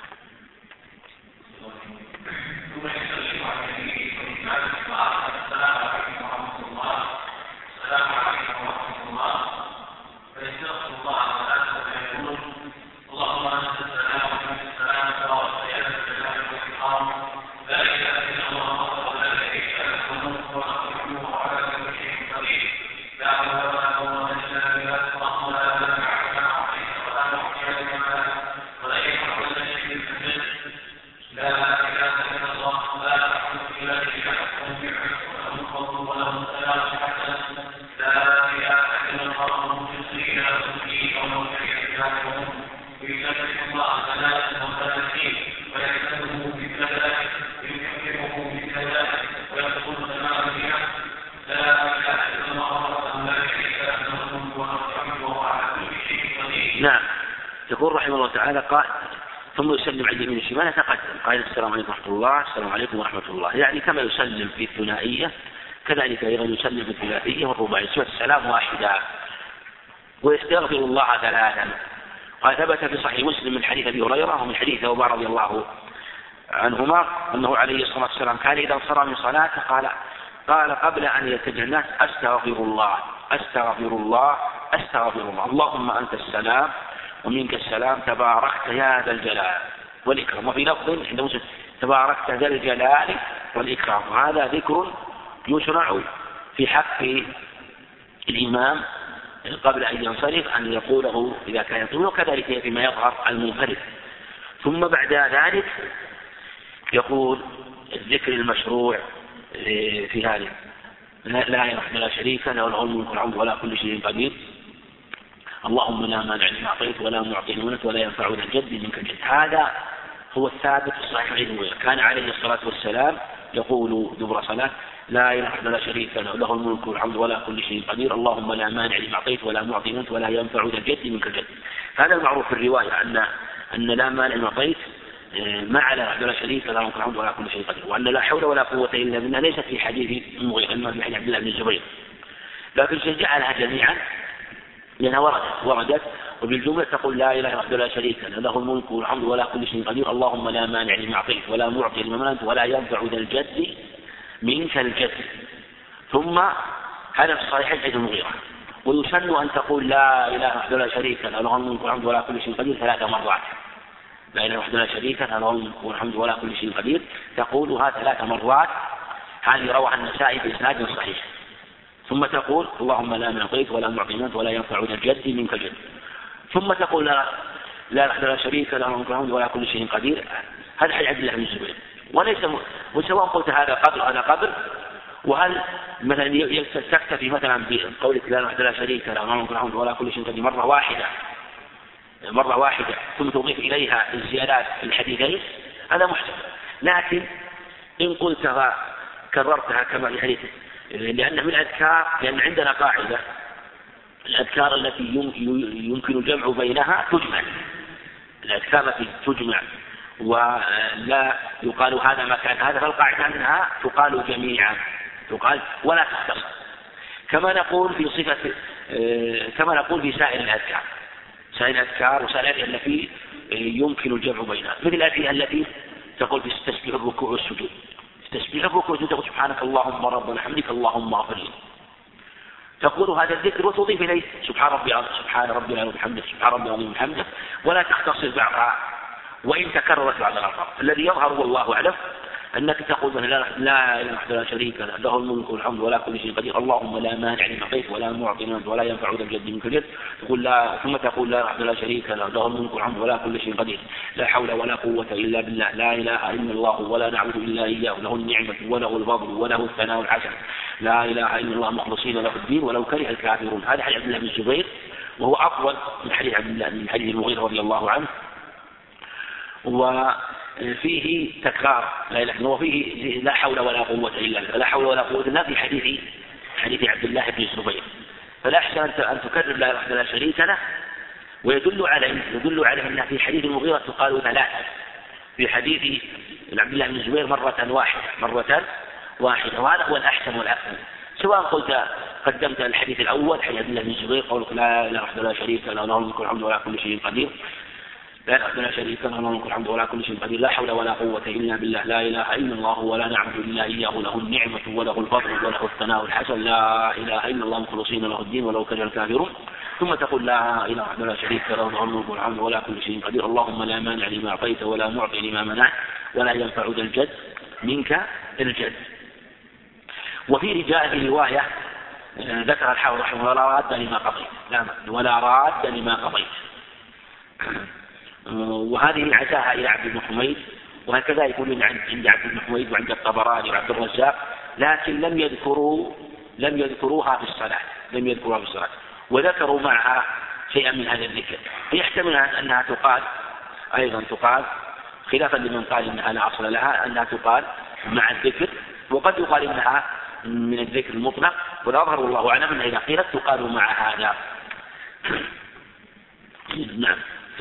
[SPEAKER 1] يقول رحمه الله تعالى قال ثم يسلم عن اليمين الشمال تقدم قال السلام عليكم ورحمة الله، السلام عليكم ورحمة الله، يعني كما يسلم في الثنائية كذلك أيضا يسلم في الثلاثية والرباعية، السلام واحدا، ويستغفر الله ثلاثا. قال ثبت في صحيح مسلم من حديث أبي هريرة ومن حديث أبي رضي الله عنهما أنه عليه الصلاة والسلام كان إذا انصرف من صلاته قال قبل أن يتجه الناس أستغفر الله اللهم أنت السلام ومنك السلام تباركت يا ذا الجلال والإكرام. وفي لفظ عند مسلم تباركت ذا الجلال والإكرام. وهذا ذكر يشرع في حق الإمام قبل أن ينصرف أن يقوله إذا كان يطول، وكذلك فيما يظهر المنفرد. ثم بعد ذلك يقول الذكر المشروع في هذه لا إله إلا شريك له الملك والحمد ولا كل شيء قدير. اللهم لا مانع لما أعطيت ولا معطي لما منعت ولا ينفع ذا الجد منك الجد. هذا هو الثابت في الصحيحين وغيره. كان عليه الصلاة والسلام يقول دبر صلاة: لا إله إلا لا شريك له، له الملك والحمد ولا كل شيء قدير، اللهم لا مانع لما أعطيت ولا معطي لما منعت ولا ينفع ذا الجد منك الجد. هذا المعروف في الرواية أن لا مانع لما أعطيت ما لا لا شريك له، له الحمد ولا كل شيء قدير، وأن لا حول ولا قوة إلا بالله ليست في حديث المغيرة، إنما في حديث عبد الله بن الزبير، لكن جعلها جميعا لأنها وردت وبالجملة تقول: لا إله إلا لا شريك له، له الملك والحمد ولا كل شيء قدير، اللهم لا مانع لما أعطيت ولا معطي لما منعت ولا ينفع ذا الجد منك الجد. ثم هذا في الصحيحين حديث المغيرة. ويسن أن تقول: لا إله إلا لا شريك له، له الملك والحمد ولا كل شيء قدير 3 مرات. لا إله إلا لا شريك له، له الملك والحمد ولا كل شيء قدير، تقولها 3 مرات. هذه رواه النسائي بإسناد صحيح. ثم تقول: اللهم لا مانع ولا معطي لما ولا ينفع ذا الجد منك الجد. ثم تقول: لا لا شريك له، له الملك والحمد ولا كل شيء قدير. هذا حديث عبد الله بن الزبير. وسواء قلت هذا قبر وهل مثلا تكتفي مثلا بقولك: لا لا شريك له، له الملك والحمد ولا كل شيء قدير مرة واحدة ثم تضيف إليها الزيادات في الحديثين، هذا محتمل. لكن إن قلتها كررتها كما في حديث، لأن من الأذكار، لأن عندنا قاعدة: الأذكار التي يمكن الجمع بينها تجمع، الأذكار التي تجمع ولا يقال هذا مكان هذا، فالقاعدة أنها تقال جميعا، تقال ولا تختصر، كما نقول في صفة كما نقول في سائر الأذكار وسائر الأدعية التي يمكن الجمع بينها، مثل الأدعية التي تقول في تسبيح الركوع والسجود. تسبيح الركوع والسجود تقول: سبحانك اللهم ربنا حمدك اللهم اغفر لي، تقول هذا الذكر وتضيف إليه سبحان ربي العظيم وبحمده، سبحان ربي العظيم وبحمده، ولا تختصر بعضها وإن تكررت بعض الألفاظ. الذي يظهر والله أعلم أنك تقول: لا إله إلا لا شريك له، له الملك والحمد ولا كل شيء قدير، اللهم لا مانع لما أعطيت ولا معطي لما منعت ولا ينفع ذا الجد منك الجد. ثم تقول: لا إله إلا لا شريك له، له الملك والحمد ولا كل شيء قدير، لا حول ولا قوة إلا بالله، لا إله إلا الله ولا نعبد إلا إياه، له النعمة وله الفضل وله الثناء الحسن، لا إله إلا الله مخلصين له الدين ولو كره الكافرون. هذا حديث عبد الله بن الزبير، وهو أطول من حديث المغيرة رضي الله عنه، وفيه تكرار لا إله إلا الله، وفيه لا حول ولا قوة إلا بالله، لا حول ولا قوة إلا في حديث عبد الله بن الزبير. فلا أحسن أن تكرر لا إله إلا لا شريك له، ويدل عليه أنها في حديث المغيرة تقال 3، في حديث عبد الله بن الزبير مرة واحدة، وهذا هو الأحسن والأكمل. سواء قدمت الحديث الأول حديث عبد الله بن الزبير قولك: لا إله إلا لا شريك له، له الملك والحمد ولا كل شيء قدير، لا إله إلا لا شريك له، له الملك والحمد ولا كل شيء قدير، لا حول ولا قوة إلا بالله، لا إله إلا الله ولا نعبد إلا إياه، له النعمة وله الفضل وله الثناء الحسن، لا إله إلا الله مخلصين له الدين ولو كره الكافرون. ثم تقول: لا إله إلا لا شريك له، له الملك والحمد ولا كل شيء قدير، اللهم لا مانع لما أعطيت ولا معطي لما منعت ولا ينفع ذا الجد منك الجد. وفي رواية ذكر الحافظ رحمه الله: لا راد لما قضيت، ولا راد لما قضيت. وهذه عزاها إلى عبد بن حميد، وهكذا يقولون عند عبد بن حميد وعند الطبراني وعبد الرزاق، لكن لم يذكروها في الصلاة، وذكروا معها شيئا من هذا الذكر، فيحتمل أنها تقال خلافا لمن قال إنها لا أصل لها، أنها تقال مع الذكر، وقد يقال إنها من الذكر المطلق، والأظهر والله أعلم أنها إذا قيلت تقال مع هذا. نعم.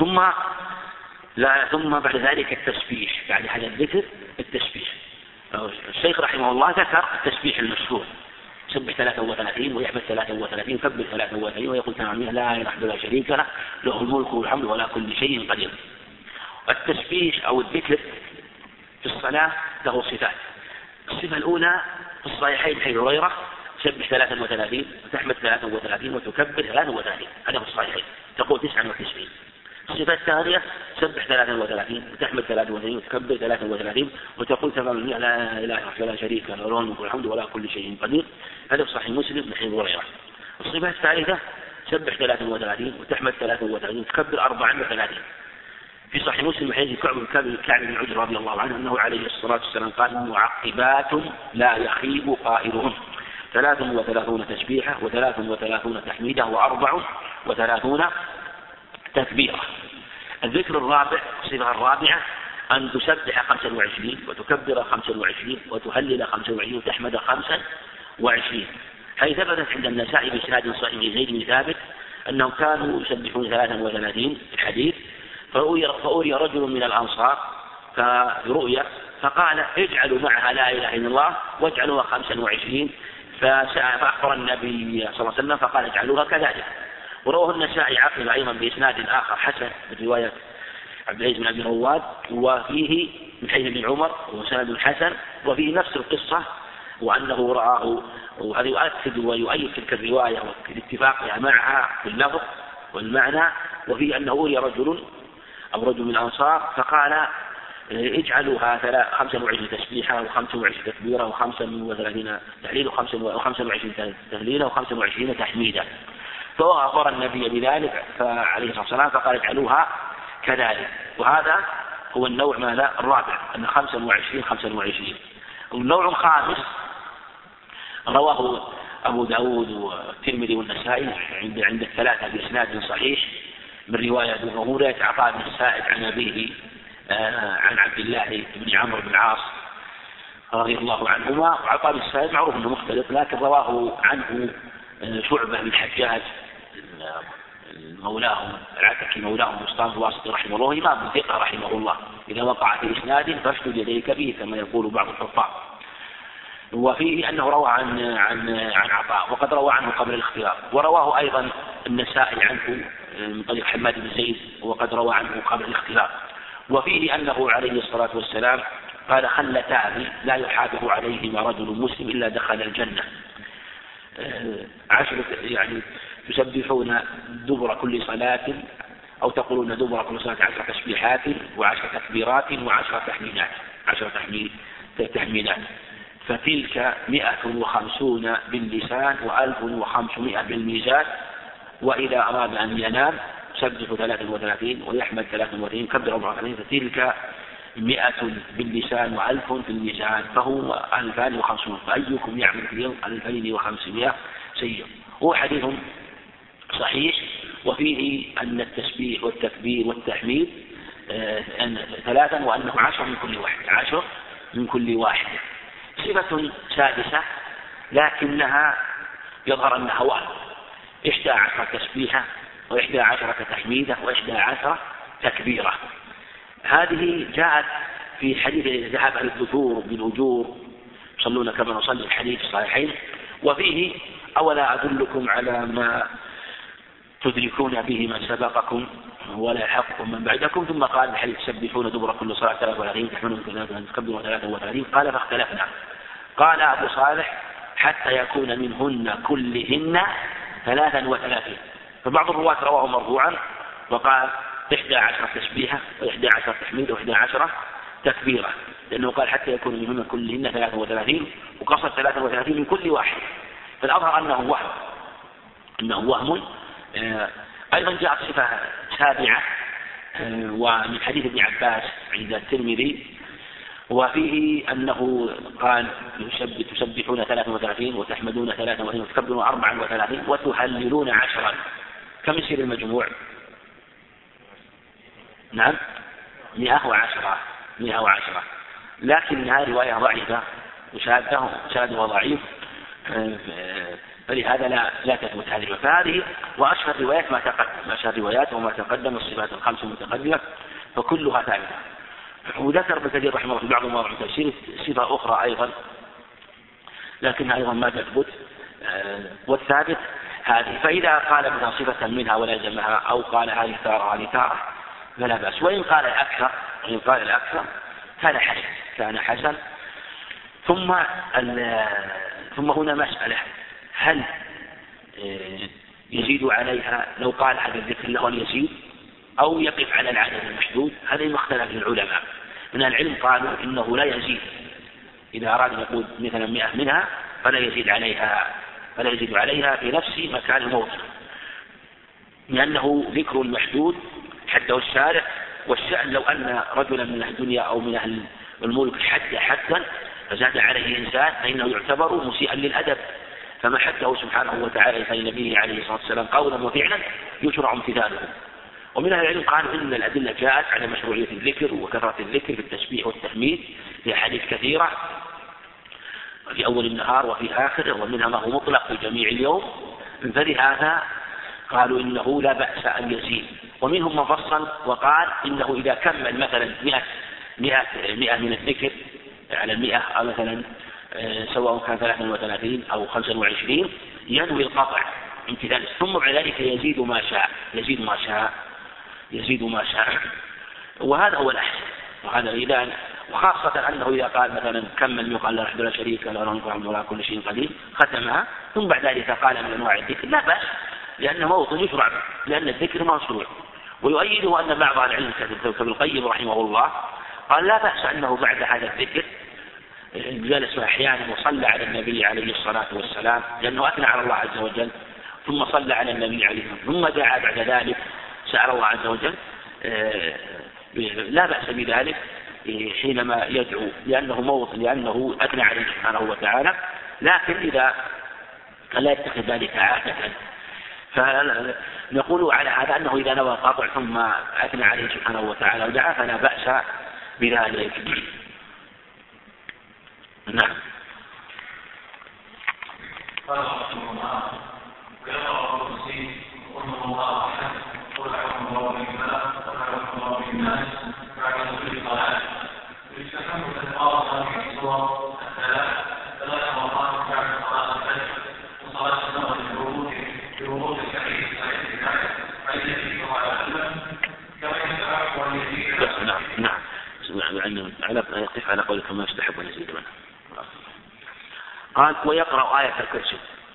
[SPEAKER 1] ثم بعد ذلك التسبيح، بعد هذا الذكر التسبيح. الشيخ رحمه الله ذكر التسبيح المشهور: سبح 33 ويحمد 33 وكبر 33 ويقول تمام لا إله إلا لا شريك له، له الملك والحمد ولا كل شيء قدير. التسبيح أو الذكر في الصلاة له صفات. الصفة الأولى في الصحيحين حديث هريرة: سبح 33 وتحمد 33 وتكبر 33، هذا في الصحيحين، تقول 99. الصفة الثانية: سبح 33 وتحمد 33 وتكبر 33 وتقول تمام لا إله إلا لا شريك له، له الملك والحمد ولا كل شيء قدير، هذا في صحيح مسلم من حديث هريرة. الصفة الثالثة: سبح 33 وتحمد 33 وتكبر 34، في صحيح مسلم من حديث كعب بن عجر رضي الله عنه أنه عليه الصلاة والسلام قال: معقبات لا يخيب قائلهم 33 تسبيحة و33 تحميدة وثلاثون تكبيرة. الذكر الرابع، الصفة الرابعة أن تسبح 25 وتكبر 25 وتهلل 25 وتحمد 25. هذه ثبتت عند النسائي بإسناد صحيح زيد بن ثابت أنهم كانوا يسبحون 33 الحديث. فأري رجل من الأنصار فرؤيا فقال اجعلوا معها لا إله إلا الله واجعلوها 25. فأخبر النبي صلى الله عليه وسلم فقال اجعلوها كذلك. ورواه النسائي عقب أيضا بإسناد آخر حسن من رواية عبد العزيز بن أبي رواد وفيه من حديث ابن عمر وسند حسن وفيه نفس القصة وأنه رآه. وهذا يؤكد ويؤيد تلك الرواية واتفاقها معها في اللفظ والمعنى. وفيه أنه أري رجل من الأنصار فقال اجعلوها 25 تسبيحة و25 تكبيرة و35 تهليل و25 تهليل و25 تحميدا. فأخبر النبي بذلك فعليه الصلاة والسلام فقال اجعلوها كذلك. وهذا هو النوع ماذا الرابع أن 25. والنوع الخامس رواه أبو داود والترمذي والنسائي عند الثلاثة بإسناد صحيح من رواية ظهورية عطاء بن السائب عن أبيه عن عبد الله بن عمرو بن العاص رضي الله عنهما. وعطاء بن السائب معروف أنه مختلف لكن رواه عنه شعبة بن حجاج مولاهم العتكي مولاهم بسطام الواسطي رحمه الله إمام ثقة رحمه الله إذا وقع في إسناد فاشدد يديك به كما يقول بعض الحفاظ. وفيه أنه روى عن عطاء وقد روى عنه قبل الاختيار. ورواه أيضا النسائي عنه من طريق حماد بن زيد وقد روى عنه قبل الاختيار. وفيه أنه عليه الصلاة والسلام قال خلتان لا يحافظ عليهما رجل مسلم إلا دخل الجنة. 10 يعني تسبحون دبر كل صلاة أو تقولون دبر كل صلاة 10 تسبيحات و10 تكبيرات و10 تحميدات 10 تحميدات. فتلك 150 باللسان و1500 بالميزان. وإذا أراد أن ينام سبح 33 ويحمد 33 كبر 34. فتلك 100 باللسان و1000 بالميزان فهو 2500. فأيكم يعمل في اليوم 2500 سيئ. هو حديث صحيح. وفيه أن التسبيح والتكبير والتحميد 3 وأنه 10 من كل واحد. صفة سادسة لكنها يظهر أنها وهم 11 تسبيحة و11 تحميدة و11 تكبيرة. هذه جاءت في حديث ذهب أهل الدثور بالأجور يصلون كما نصلي الحديث الصحيحين. وفيه أولا أدلكم على ما تدركون به من سبقكم ولا يحقكم من بعدكم. ثم قال الحديث تسبحون دبر كل صلاة 33 تحملون 33 تكبرون 33. قال فاختلفنا. قال أبو صالح حتى يكون منهن كلهن 33. فبعض الرواة رواه مرفوعا وقال 11 تسبيحة و11 تحميد و11 تكبيرة لأنه قال حتى يكون منهن كلهن 33 وقصد 33 من كل واحد. فالأظهر أنه وهم. أيضا جاءت صفة سابعة ومن حديث ابن عباس عند الترمذي وفيه أنه قال تسبحون 33 وتحمدون 33 وتكبرون 34 وتهللون 10. كم يصير المجموع؟ نعم 110. لكنها رواية ضعيفة وشاهدها ضعيف فلهذا لا تثبت هذه. فهذه وأشهر الروايات ما تقدم أشهر الروايات وما تقدم الصفات الخمس المتقدمة فكلها ثابتة. وذكر ابن كثير رحمه الله في بعض مواضع التفسير صفة أخرى أيضا لكنها أيضا ما تثبت والثابت هذه. فإذا قال منها صفة منها ولازمها أو قال هذه تارة فلا بأس. وإن قال الأكثر كان حسن. ثم هنا مسألة هل يزيد عليها لو قال هذا الذكر له يزيد أو يقف على العدد المحدود؟ هذا مختلف للعلماء. من العلم قالوا إنه لا يزيد إذا أراد يقول مثلا 100 منها فلا يزيد عليها في نفس مكان الموضع لأنه ذكر محدود حده الشارع. والشأن لو أن رجلا من الدنيا أو من أهل الملك حد حدا فزاد عليه إنسان فإنه يعتبر مسيئا للأدب فما حده سبحانه وتعالى لنبيه عليه الصلاة والسلام قولا وفعلا يشرع امتثاله. ومن أهل العلم قالوا إن الأدلة جاءت على مشروعية الذكر وكثرة الذكر في التسبيح والتحميد في أحاديث كثيرة في أول النهار وفي آخره، ومنها ما هو مطلق في جميع اليوم، فلهذا قالوا إنه لا بأس أن يزيد. ومنهم من فصل وقال إنه إذا كمل مثلا 100 من الذكر على 100 أو مثلا سواء كان 33 أو 25 ينوي القطع امتثال، ثم بعد ذلك يزيد ما شاء، وهذا هو الأحسن. وخاصة أنه إذا قال مثلا كمل يقال لا وحده لا شريك له له الملك والحمد لله كل شيء قدير ختمها، ثم بعد ذلك قال من أنواع الذكر لا بأس، لأنه موطن يشرع، لأن الذكر مشروع. ويؤيده أن بعض العلم كابن القيم رحمه الله قال لا بأس أنه بعد هذا الذكر جلس أحيانا وصلى على النبي عليه الصلاة والسلام، لأنه أثنى على الله عز وجل، ثم صلى على النبي عليه الصلاة والسلام، ثم دعا بعد ذلك سأل الله عز وجل، لا بأس بذلك حينما يدعو، لأنه أثنى عليه سبحانه وتعالى. لكن إذا لا يتخذ ذلك عادة، فنقول على هذا أنه إذا نوى القطع ثم أثنى عليه سبحانه وتعالى ودعا فلا بأس بذلك. نعم.
[SPEAKER 2] قال رحمه الله ويقرأ الكرسي قل الله أحد قل أعوذ برب الفلق قل أعوذ برب الناس بعد كل صلاة، ويستحب تتقاضى في الصور ثلاث مرات بعد صلاة الفجر وصلاة المغرب بورود الحديث صحيح الناس الذي هو على السنة كما يستحب أن يزيد.
[SPEAKER 1] نعم يقف على قولك ما يستحب أن يزيد منه. قال ويقرأ آية الكرسي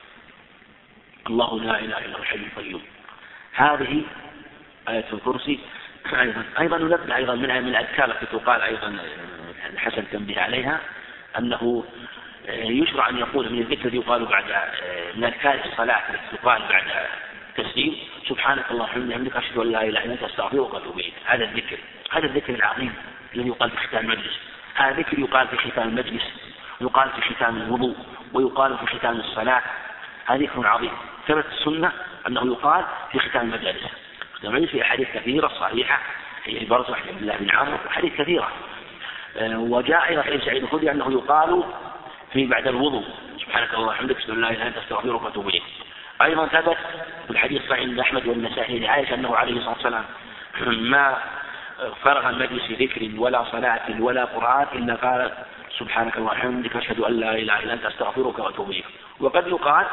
[SPEAKER 1] الله لا إله إلا هو الحي القيوم. هذه آية الكرسي أيضا نبدأ أيضا من الأذكار التي تقال أيضا حسن تنبيه عليها، أنه يشرع أن يقول من الذكر يقال بعد من أذكار الصلاة التي تقال بعد تسليم سبحانك اللهم وبحمدك أشهد أن لا إله إلا أنت أستغفرك وأتوب إليك. هذا الذكر العظيم الذي يقال في ختام المجلس. هذا الذكر يقال في ختام المجلس، يقال في ختام الوضوء، ويقال في ختام الصلاة. هذا ذكر عظيم ثبت السنة أنه يقال في ختام المجالس. في أحاديث كثيرة صحيحة في برزة عبد الله بن عمرو وحديث كثيرة، وجاء أيضا حديث سعيد الخدري أنه يقال في بعد الوضوء سبحانك اللهم وبحمدك أشهد أن لا إله إلا أنت أستغفرك وأتوب إليك. أيضا ثبت في الحديث الصحيح عند أحمد والنسائي لعائشة أنه عليه الصلاة والسلام ما فرغ المجلس ذكر ولا صلاة ولا قرآن إلا قال سبحانك اللهم وبحمدك أشهد أن لا إله إلا أنت أستغفرك وأتوب إليك. وقد يقال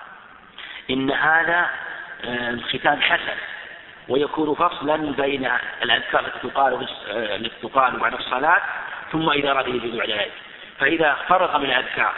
[SPEAKER 1] إن هذا الختام حسن ويكون فصلا بين الأذكار التي تقال بعد الصلاة ثم إذا أراد يجوز بعد ذلك. فإذا فرغ من الأذكار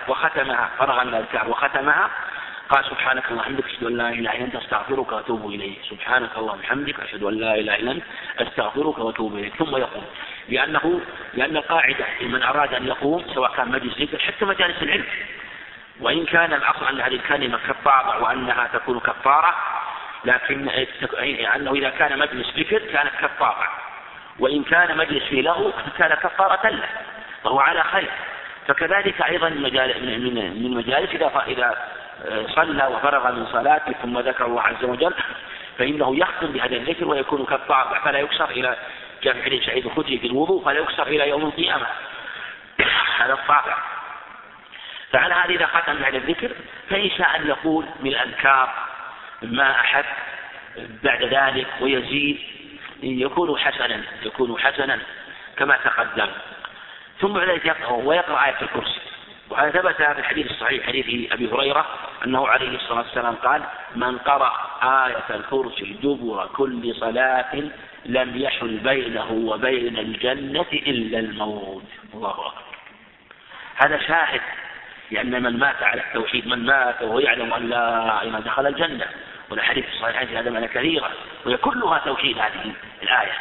[SPEAKER 1] وختمها قال سبحانك اللهم وبحمدك أشهد أن لا إله إلا أنت أستغفرك وأتوب إليك. سبحانك اللهم وبحمدك أشهد أن لا إله إلا أنت أستغفرك وأتوب إليك. ثم يقوم، لأن قاعدة من أراد أن يقوم سواء كان مجلس ذكر حتى مجالس العلم، وإن كان الأصل أن هذه الكلمة كفارة وأنها تكون كفارة، لكن أنه إذا كان مجلس ذكر كانت كفارة، وإن كان مجلس فيه له كان كفارة له، فهو على خير. فكذلك أيضا من مجالس إذا صلى وفرغ من صلاته ثم ذكر الله عز وجل فإنه يختم بهذا الذكر ويكون كفارة، فلا يكسر إلى جامع حديث سعيد الخدري في الوضوء فلا يكسر إلى يوم القيامة. هذا الطابع. فعلى هذا إذا ختم بعد الذكر فإن شاء أن يقول من الأذكار ما أحب بعد ذلك ويزيد يكون حسنا كما تقدم. ثم ذلك ويقرأ آية الكرسي. وهذا ثبت في الحديث الصحيح حديث أبي هريرة أنه عليه الصلاة والسلام قال من قرأ آية الكرسي دبر كل صلاة لم يحل بينه وبين الجنة إلا الموت. الله أكبر. هذا شاهد لأن من مات على التوحيد من مات وهو يعلم أن لا إله دخل الجنة. والحديث الصحيح هذا معنى كثيرة وهي كلها توحيد. هذه الآية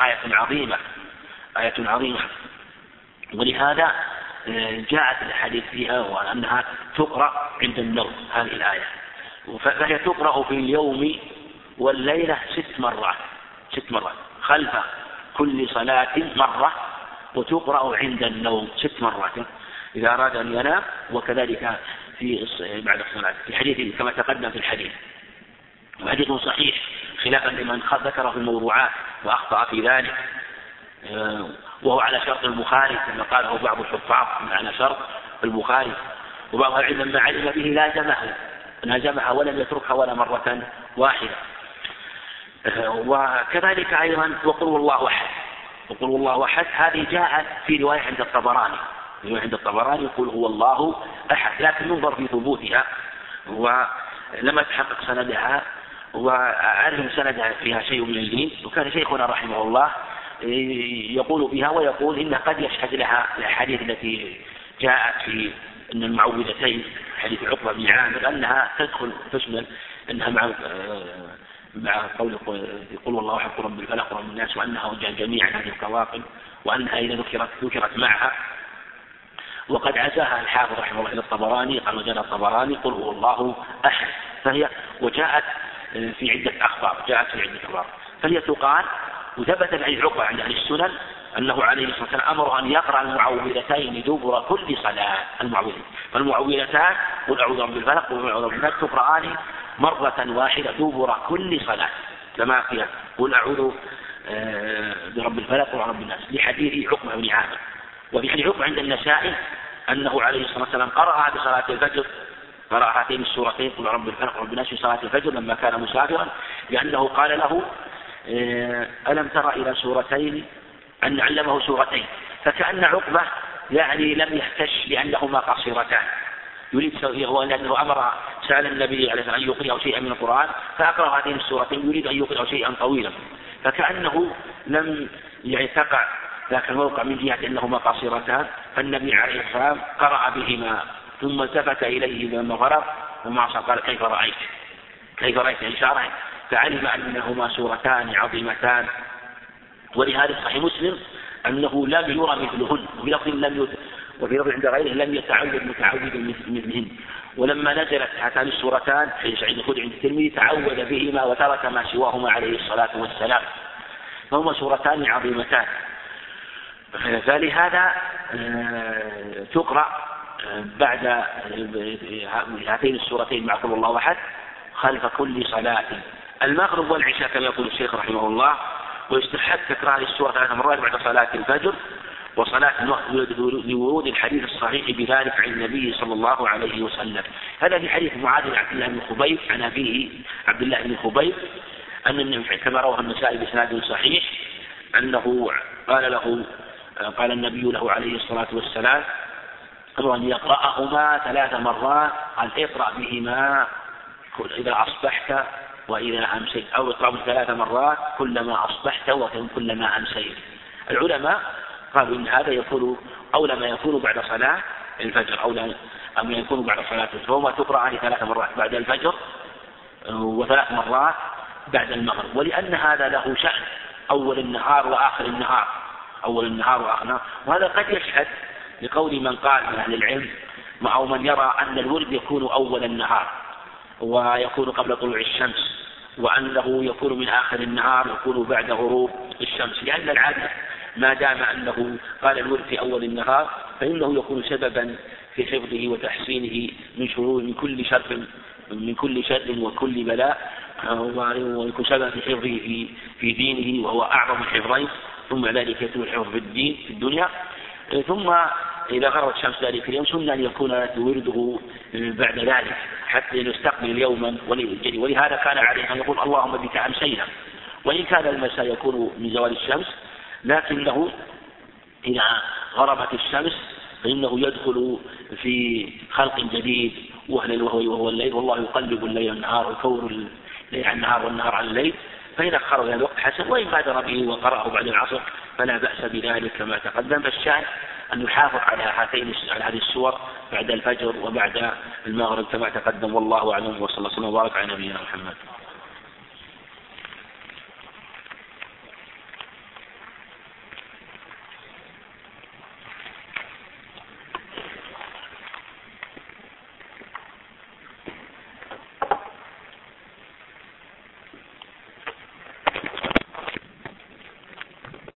[SPEAKER 1] آية عظيمة ولهذا جاءت الحديث فيها وأنها تقرأ عند النوم. هذه الآية فهي تقرأ في اليوم والليلة 6 مرات خلف كل صلاة مرة، وتقرأ عند النوم 6 مرات إذا أراد أن ينام، وكذلك بعد الصلاة في حديث كما تقدم في الحديث، وحديث صحيح خلافا لمن ذكره في الموضوعات وأخطأ في ذلك، وهو على شرط البخاري كما قاله بعض الحفاظ على شرط البخاري، وبعض العلم لما علم به لازمها ولم يتركها ولا مرة واحدة. وكذلك أيضا وقل الله أحد هذه جاءت في رواية عند الطبراني يقول هو الله أحد، لكن ننظر في ثبوتها ولما تحقق سندها وأعرف سندها فيها شيء من اللين، وكان شيخنا رحمه الله يقول بها ويقول إن قد يشهد لها الحديث التي جاءت في أن المعوذتين حديث عقبة بن عامر أنها تشمل أنها مع قول يقول والله أحد رب الفلق ورب الناس، وأنها جميعا هذه القواقب، وأنها إذا ذكرت معها. وقد عزاها الحافظ رحمه الله إلى الطبراني، قال وجاء الطبراني قل هو الله أحد، وجاءت في عدة أخبار فهي تقال. وثبت عن عقبة عند أهل السنن أنه عليه الصلاة والسلام أمر أن يقرأ المعوذتين دبر كل صلاة. فالمعوذتان قل أعوذ برب الفلق وقل أعوذ برب الناس تقرآن مرة واحدة دبر كل صلاة، كما فيها قل أعوذ برب الفلق ورب الناس لحديث عقبة بن عامر. وفي حديث عقبة عند النسائي أنه عليه الصلاة والسلام قرأها بصلاة الفجر، قرأ هاتين السورتين قل رب الفلق ورب الناس في صلاة الفجر لما كان مسافرا، لأنه قال له ألم تر إلى سورتين أن علمه سورتين، فكأن عقبة يعني لم يحتش لأنهما قصيرتان، يريد لأنه أمر سأل النبي عليه الصلاة والسلام أن يقرأ شيئا من القرآن فأقرأ هاتين السورتين يريد أن يقرأ شيئا طويلا، فكأنه لم تقع ذاك الموقع من جهة أنهما قصيرتان، فالنبي عليه الصلاة والسلام قرأ بهما ثم التفت إليه لما فرغ وما قال كيف رأيت إشارة، فعلم أنهما سورتان عظيمتان. ولهذا صحيح مسلم أنه لم يرى مثلهن، وفي لفظ عند غيره لم يتعود متعود مثلهن. ولما نزلت هاتان السورتان حديث سعيد الخدري عند الترمذي تعوذ بهما وترك ما سواهما عليه الصلاة والسلام، فهما سورتان عظيمتان. فلهذا تقرأ بعد هاتين السورتين مع قل الله أحد خلف كل صلاة. المغرب والعشاء كما يقول الشيخ رحمه الله، ويستحب تكرار السورة 3 مرات بعد صلاة الفجر وصلاة الوقت لورود الحديث الصحيح بذلك عن النبي صلى الله عليه وسلم. هذا في حديث معاذ بن عبد الله بن خبيب عن أبيه عبد الله بن خبيب أن كما رواه النسائي بإسناد صحيح أنه قال النبي له عليه الصلاة والسلام أن يقرأهما 3 مرات، قال اقرأ بهما إذا أصبحت وإذا أمسيت، أو اقرأ 3 مرات كلما أصبحت وكلما أمسيت. العلماء قالوا إن هذا يكون أولى ما يكون بعد صلاة الفجر أولى أم يكون بعد صلاة الفجر، فهما تقرأ 3 مرات بعد الفجر و3 مرات بعد المغرب، ولأن هذا له شأن أول النهار وآخر النهار، وهذا قد يشهد لقول من قال من أهل العلم أو من يرى أن الورد يكون أول النهار ويكون قبل طلوع الشمس، وأنه يكون من آخر النهار يكون بعد غروب الشمس، لأن العادة ما دام أنه قال الورد في أول النهار فإنه يكون سببا في حفظه وتحسينه من شرور من كل شر وكل بلاء، ويكون سببا في حفظه في دينه وهو أعظم الحفظين، ثم ذلك يكون الحفظ في الدين في الدنيا. ثم إذا غربت الشمس ذلك اليوم سنة أن يكون ورده بعد ذلك حتى يستقبل يوما ولهذا كان عليه أن يقول اللهم بك أمسينا، وإن كان المساء يكون من زوال الشمس، لكنه إذا غربت الشمس فإنه يدخل في خلق جديد وهو الليل، والله يقلب الليل والنهار ويكور الليل عن النهار والنهار عن الليل، فإذا أخره إلى الوقت حسن، وإن بادر به وقرأه بعد العصر فلا بأس بذلك كما تقدم. فالشاهد أن يحافظ على هذه السور بعد الفجر وبعد المغرب كما تقدم، والله أعلم، وصلى الله وسلم وبارك على نبينا محمد.